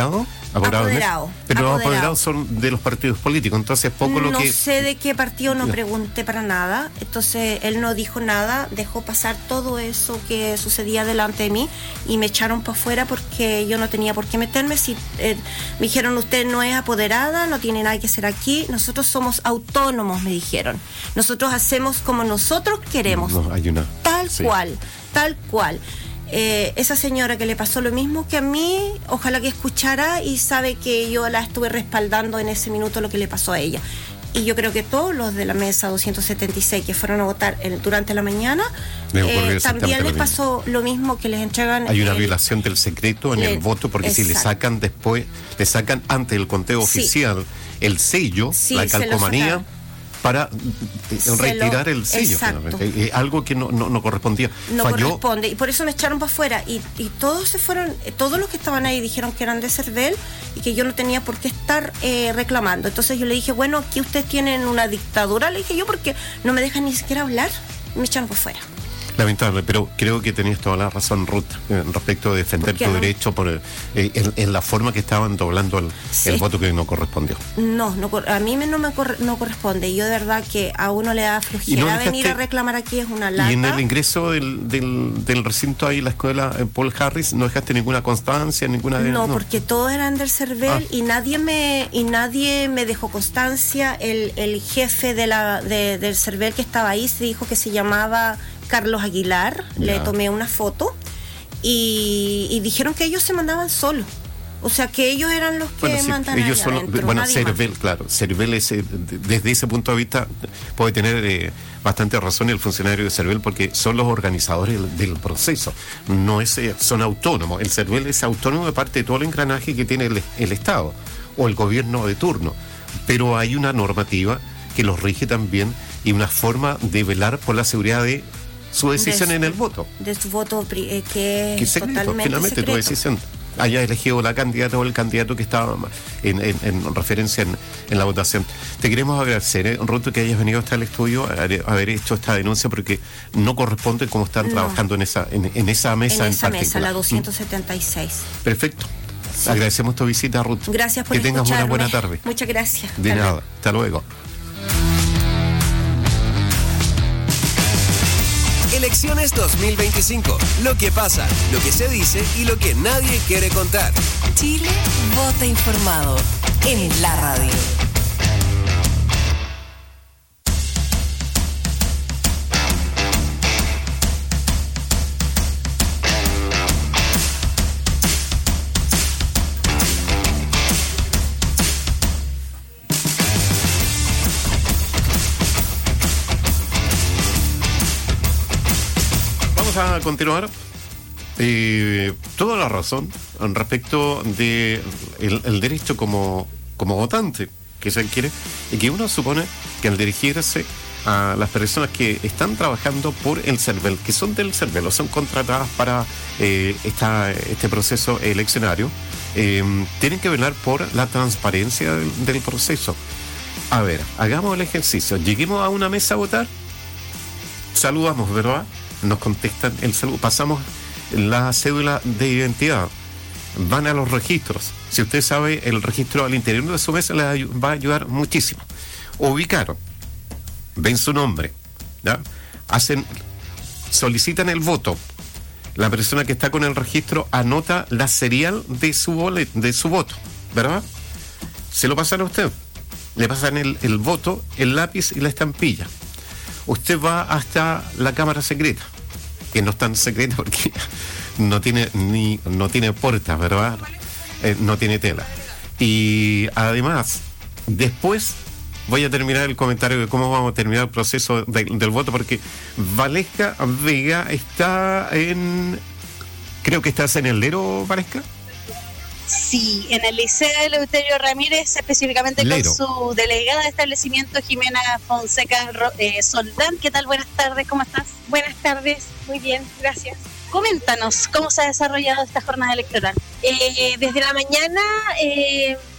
Apoderados, Apoderado, pero los apoderado. apoderados son de los partidos políticos, entonces poco lo no que... sé de qué partido, no pregunté para nada. Entonces él no dijo nada, dejó pasar todo eso que sucedía delante de mí y me echaron para afuera porque yo no tenía por qué meterme. Si eh, me dijeron, usted no es apoderada, no tiene nada que hacer aquí, nosotros somos autónomos, me dijeron. Nosotros hacemos como nosotros queremos. No, hay una... Tal sí. cual, tal cual. Eh, esa señora que le pasó lo mismo que a mí, ojalá que escuchara y sabe que yo la estuve respaldando en ese minuto lo que le pasó a ella. Y yo creo que todos los de la mesa doscientos setenta y seis que fueron a votar el, durante la mañana, eh, también les pasó lo mismo, que les entregan... Hay una el, violación del secreto en el, el voto, porque exacto. si le sacan después, le sacan antes del conteo Sí. oficial el sello, Sí, la se lo calcomanía, sacaron. para Se retirar lo- el sello, exacto. finalmente. Eh, algo que no, no, no correspondía. no Falló. corresponde, y por eso me echaron para afuera, y, y todos se fueron, eh, todos los que estaban ahí dijeron que eran de Cervel y que yo no tenía por qué estar eh, reclamando. Entonces yo le dije, bueno, aquí ustedes tienen una dictadura, le dije yo, porque no me dejan ni siquiera hablar, y me echaron para afuera. Lamentable, pero creo que tenías toda la razón, Ruth, eh, respecto de defender ¿Por qué tu no? derecho por eh, en, en la forma que estaban doblando el, Sí. el voto que no correspondió. No, no cor- a mí me, no me corre- no corresponde. Yo de verdad que a uno le da flojera ¿Y no dejaste- venir a reclamar aquí, es una lata. Y en el ingreso del, del, del recinto ahí, la escuela eh, Paul Harris, no dejaste ninguna constancia, ninguna... de- No, porque todos eran del Cervel Ah. y nadie me y nadie me dejó constancia. El, el jefe de la de, del Cervel que estaba ahí se dijo que se llamaba Carlos Aguilar. Le Ya. tomé una foto y, y dijeron que ellos se mandaban solos. O sea, que ellos eran los que Bueno, sí, mandan ellos ahí son, adentro, bueno, nadie más. Cervel, claro, Cervel es, eh, de- desde ese punto de vista puede tener eh, bastante razón el funcionario de Cervel, porque son los organizadores del, del proceso, no es, eh, son autónomos. El Cervel es autónomo de parte de todo el engranaje que tiene el, el Estado o el gobierno de turno, pero hay una normativa que los rige también y una forma de velar por la seguridad de su decisión De su- en el voto. De su voto pri- eh, que Que es es secreto, totalmente finalmente secreto. tu decisión. Hayas elegido la candidata o el candidato que estaba en, en- en referencia en, en la votación. Te queremos agradecer, ¿eh, Ruth, que hayas venido hasta el estudio a haber- haber hecho esta denuncia, porque no corresponde cómo están No. trabajando en esa en, en esa mesa en en, esa mesa, particular. la doscientos setenta y seis. Mm, Perfecto. Agradecemos tu visita, Ruth. Gracias por Que tengas una escucharme. buena tarde. Muchas gracias. De Hasta nada. Hasta luego. Elecciones dos mil veinticinco. Lo que pasa, lo que se dice y lo que nadie quiere contar. Chile vota informado en la radio. Vamos a continuar. Eh, toda la razón respecto de el, el derecho como, como votante que se adquiere, y que uno supone que al dirigirse a las personas que están trabajando por el Cervel, que son del Cervel o son contratadas para eh, esta, este proceso eleccionario, eh, tienen que velar por la transparencia del, del proceso. A ver, hagamos el ejercicio. Lleguemos a una mesa a votar, saludamos, ¿verdad? Nos contestan el saludo, pasamos la cédula de identidad, van a los registros. Si usted sabe el registro al interior de su mesa, le ayu- va a ayudar muchísimo. Ubicaron, ven su nombre, ¿ya? Hacen, solicitan el voto. La persona que está con el registro anota la serial de su bolet, de su voto, ¿verdad? Se lo pasan a usted. Le pasan el, el voto, el lápiz y la estampilla. Usted va hasta la cámara secreta, que no es tan secreta porque no tiene ni no tiene puertas, ¿verdad? Eh, no tiene tela. Y además, después voy a terminar el comentario de cómo vamos a terminar el proceso de- del voto, porque Valesca Vega está en... Creo que estás en el Lero, Valesca. Sí, en el Liceo Eleuterio Ramírez, específicamente Lero. con su delegada de establecimiento, Jimena Fonseca Ro- eh, Soldán. ¿Qué tal? Buenas tardes, ¿cómo estás? Buenas tardes, muy bien, gracias. Coméntanos, ¿cómo se ha desarrollado esta jornada electoral? Eh, desde la mañana eh,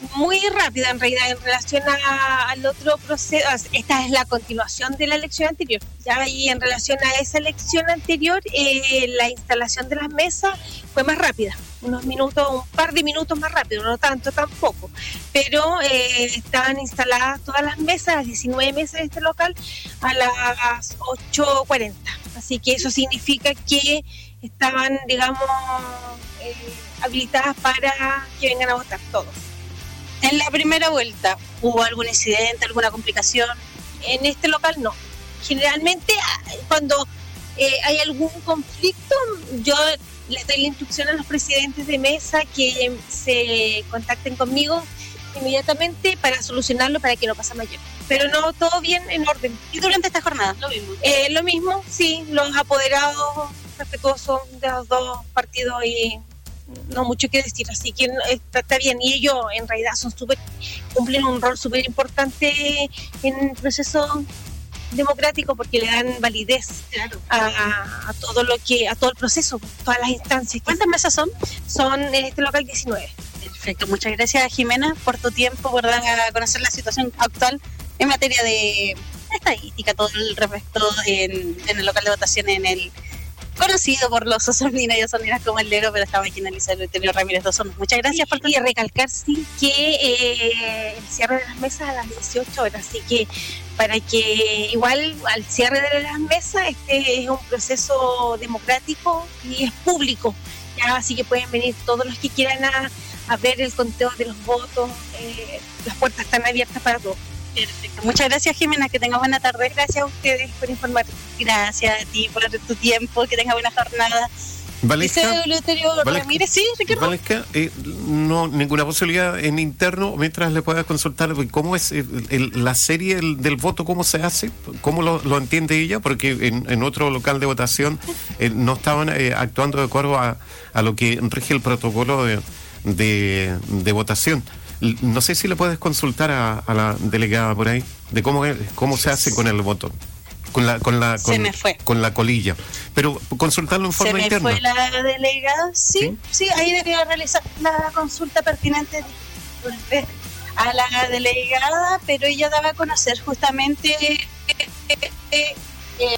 muy rápida en realidad en relación a- al otro proceso. Esta es la continuación de la elección anterior. Ya, y en relación a esa elección anterior, eh, la instalación de las mesas fue más rápida. Unos minutos, un par de minutos más rápido, no tanto tampoco. Pero eh, estaban instaladas todas las mesas, las diecinueve mesas de este local, a las ocho cuarenta. Así que eso significa que estaban, digamos, eh, habilitadas para que vengan a votar todos. En la primera vuelta, ¿hubo algún incidente, alguna complicación? En este local no. Generalmente ah, cuando eh, hay algún conflicto, yo les doy la instrucción a los presidentes de mesa que se contacten conmigo inmediatamente para solucionarlo, para que no pase mayor. Pero no, todo bien, en orden. ¿Y durante esta jornada? Lo mismo. Eh, lo mismo, sí, los apoderados respetuosos de los dos partidos y no mucho que decir, así que está, está bien. Y ellos en realidad son súper, cumplen un rol súper importante en el proceso democrático porque le dan validez claro. a, a todo lo que, a todo el proceso, todas las instancias. ¿Cuántas mesas son? Son en este local diecinueve. Perfecto, muchas gracias Jimena por tu tiempo, por dar a conocer la situación actual en materia de estadística, todo el respecto en, en el local de votación, en el conocido por los osorninos y osorninas como el Lero, pero estaba aquí en el Liceo Eleuterio Ramírez de Osorno. Muchas gracias por tu Y recalcar sí que eh, el cierre de las mesas a las dieciocho horas, así que para que igual al cierre de las mesas este es un proceso democrático y es público, ya, así que pueden venir todos los que quieran a, a ver el conteo de los votos, eh, las puertas están abiertas para todos. Perfecto. Muchas gracias Jimena, que tengas buena tarde. Gracias a ustedes por informar. Gracias a ti por tu tiempo, que tengas buena jornada. Valesca, Liceo Eleuterio Valesca, Ramírez, sí, Ricardo. Valesca, eh, no, ninguna posibilidad en interno, mientras le puedas consultar cómo es el- el- la serie del, del voto, cómo se hace, cómo lo, lo entiende ella, porque en, en otro local de votación eh, no estaban eh, actuando de acuerdo a, a lo que rige el protocolo de, de, de votación. L- No sé si le puedes consultar a, a la delegada por ahí de cómo, es- cómo se hace con el voto. Con la, con la, Se con, me fue. con la colilla. Pero consultarlo en Se forma me interna. fue la delegada, sí, sí, ahí debería realizar la consulta pertinente disculpe, a la delegada, pero ella daba a conocer justamente eh, eh, eh,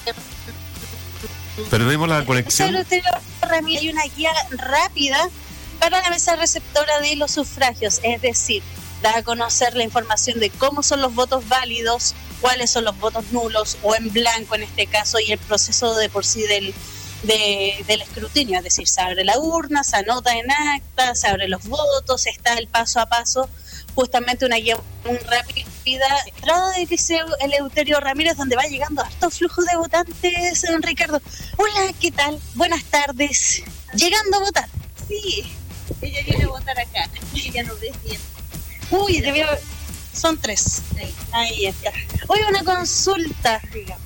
Perdemos la Liceo conexión. Eleuterio Ramírez, hay una guía rápida para la mesa receptora de los sufragios, es decir, da a conocer la información de cómo son los votos válidos, cuáles son los votos nulos o en blanco en este caso, y el proceso de por sí del, de- del escrutinio, es decir, se abre la urna, se anota en acta, se abren los votos, está el paso a paso, justamente una guía muy rápida, entrada del Liceo Eleuterio Ramírez, donde va llegando harto flujo de votantes, don Ricardo. Hola, ¿qué tal? Buenas tardes. Llegando a votar. Sí, ella viene a votar acá. Ella nos ve bien. Uy, te veo- son tres. Ahí está. Hoy una consulta.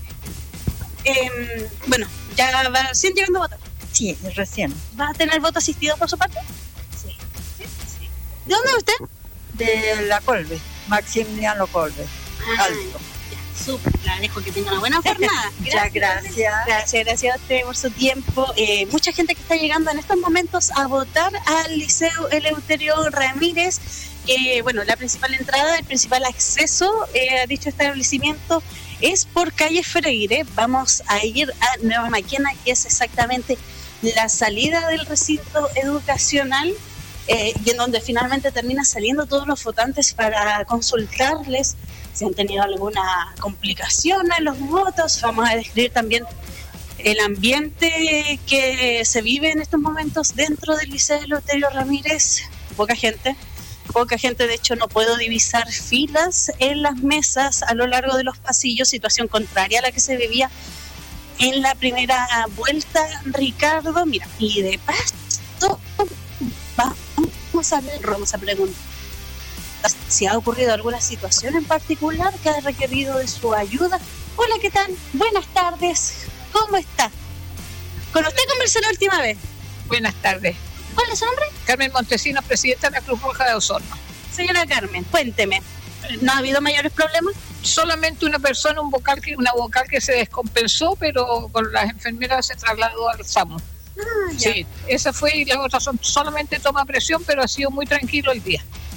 Em, bueno, ya va recién llegando a votar. Sí, recién. ¿Va a tener voto asistido por su parte? Sí. ¿De dónde es usted? De la Colbe, Maximiliano Colbe. Ah, Alto. ya, súper. La dejo que tenga una buena jornada. Ya, gracias. Gracias, gracias a usted por su tiempo. Eh, mucha gente que está llegando en estos momentos a votar al Liceo Eleuterio Ramírez. Que, bueno, la principal entrada, el principal acceso eh, a dicho establecimiento es por calle Freire. Vamos a ir a Nueva Maquena, que es exactamente la salida del recinto educacional, eh, y en donde finalmente termina saliendo todos los votantes para consultarles si han tenido alguna complicación en los votos. Vamos a describir también el ambiente que se vive en estos momentos dentro del Liceo Eleuterio Ramírez. Poca gente. Poca gente, de hecho no puedo divisar filas en las mesas a lo largo de los pasillos, situación contraria a la que se vivía en la primera vuelta, Ricardo. Mira, y de paso vamos a ver, vamos a preguntar si ha ocurrido alguna situación en particular que ha requerido de su ayuda. Hola, ¿qué tal? Buenas tardes, ¿cómo está? ¿Con usted conversé la última vez? Buenas tardes. ¿Cuál es su nombre? Carmen Montesinos, presidenta de la Cruz Roja de Osorno. Señora Carmen, cuénteme, ¿no ha habido mayores problemas? Solamente una persona, un vocal que, una vocal que se descompensó, pero con las enfermeras se trasladó al SAMU. Ah, ya. Sí, esa fue, y las otras son solamente toma presión, pero ha sido muy tranquilo el día.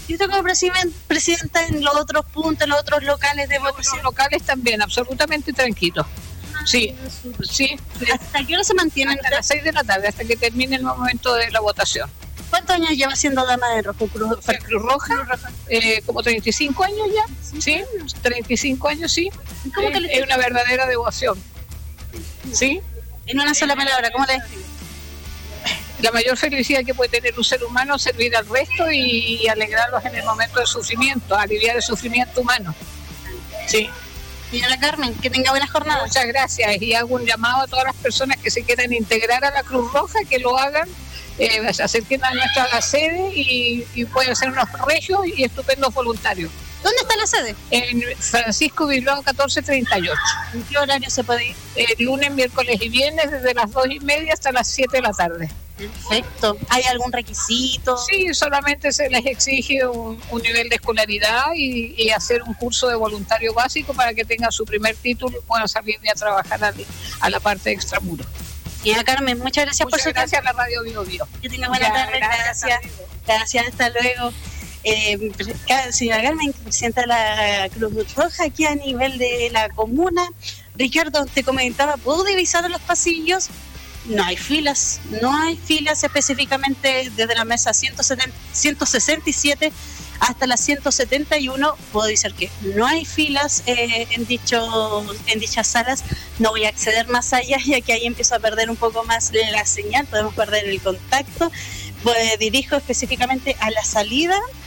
¿Y usted como presidenta, presidenta en los otros puntos, en los otros locales de votación? Los locales también, absolutamente tranquilos. Sí, sí. ¿Hasta qué hora se mantienen? Hasta las seis de la tarde, hasta que termine el momento de la votación. ¿Cuántos años lleva siendo dama de rojo? Cruz, Cruz Roja, eh, como treinta y cinco años ya, sí, treinta y cinco años, sí. ¿Cómo es, que le... es una verdadera devoción. ¿Sí? En una sola palabra, ¿cómo le describe? La mayor felicidad que puede tener un ser humano es servir al resto y alegrarlos en el momento de sufrimiento, aliviar el sufrimiento humano. Sí. Señora Carmen, que tenga buenas jornadas. Muchas gracias y hago un llamado a todas las personas que se quieran integrar a la Cruz Roja, que lo hagan, eh, se acerquen a nuestra sede y, y pueden ser unos regios y estupendos voluntarios. ¿Dónde está la sede? En Francisco Bilbao catorce treinta y ocho. ¿En qué horario se puede ir? Eh, lunes, miércoles y viernes desde las dos y media hasta las siete de la tarde. Perfecto. ¿Hay algún requisito? Sí, solamente se les exige un, un nivel de escolaridad y, y hacer un curso de voluntario básico para que tengan su primer título y puedan salir a trabajar a, a la parte de extramuros. Y a Carmen, muchas gracias muchas por su gracias tiempo. A la Radio Bio Bio. Que tenga buena tarde. Gracias. Gracias, gracias, hasta luego. Eh, señora Carmen, presidenta de la Cruz Roja aquí a nivel de la comuna. Ricardo, te comentaba, ¿puedo divisar los pasillos? No hay filas, no hay filas específicamente desde la mesa ciento sesenta y siete hasta la ciento setenta y uno. Puedo decir que no hay filas eh, en, dicho, en dichas salas. No voy a acceder más allá, ya que ahí empiezo a perder un poco más la señal, podemos perder el contacto. Pues, dirijo específicamente a la salida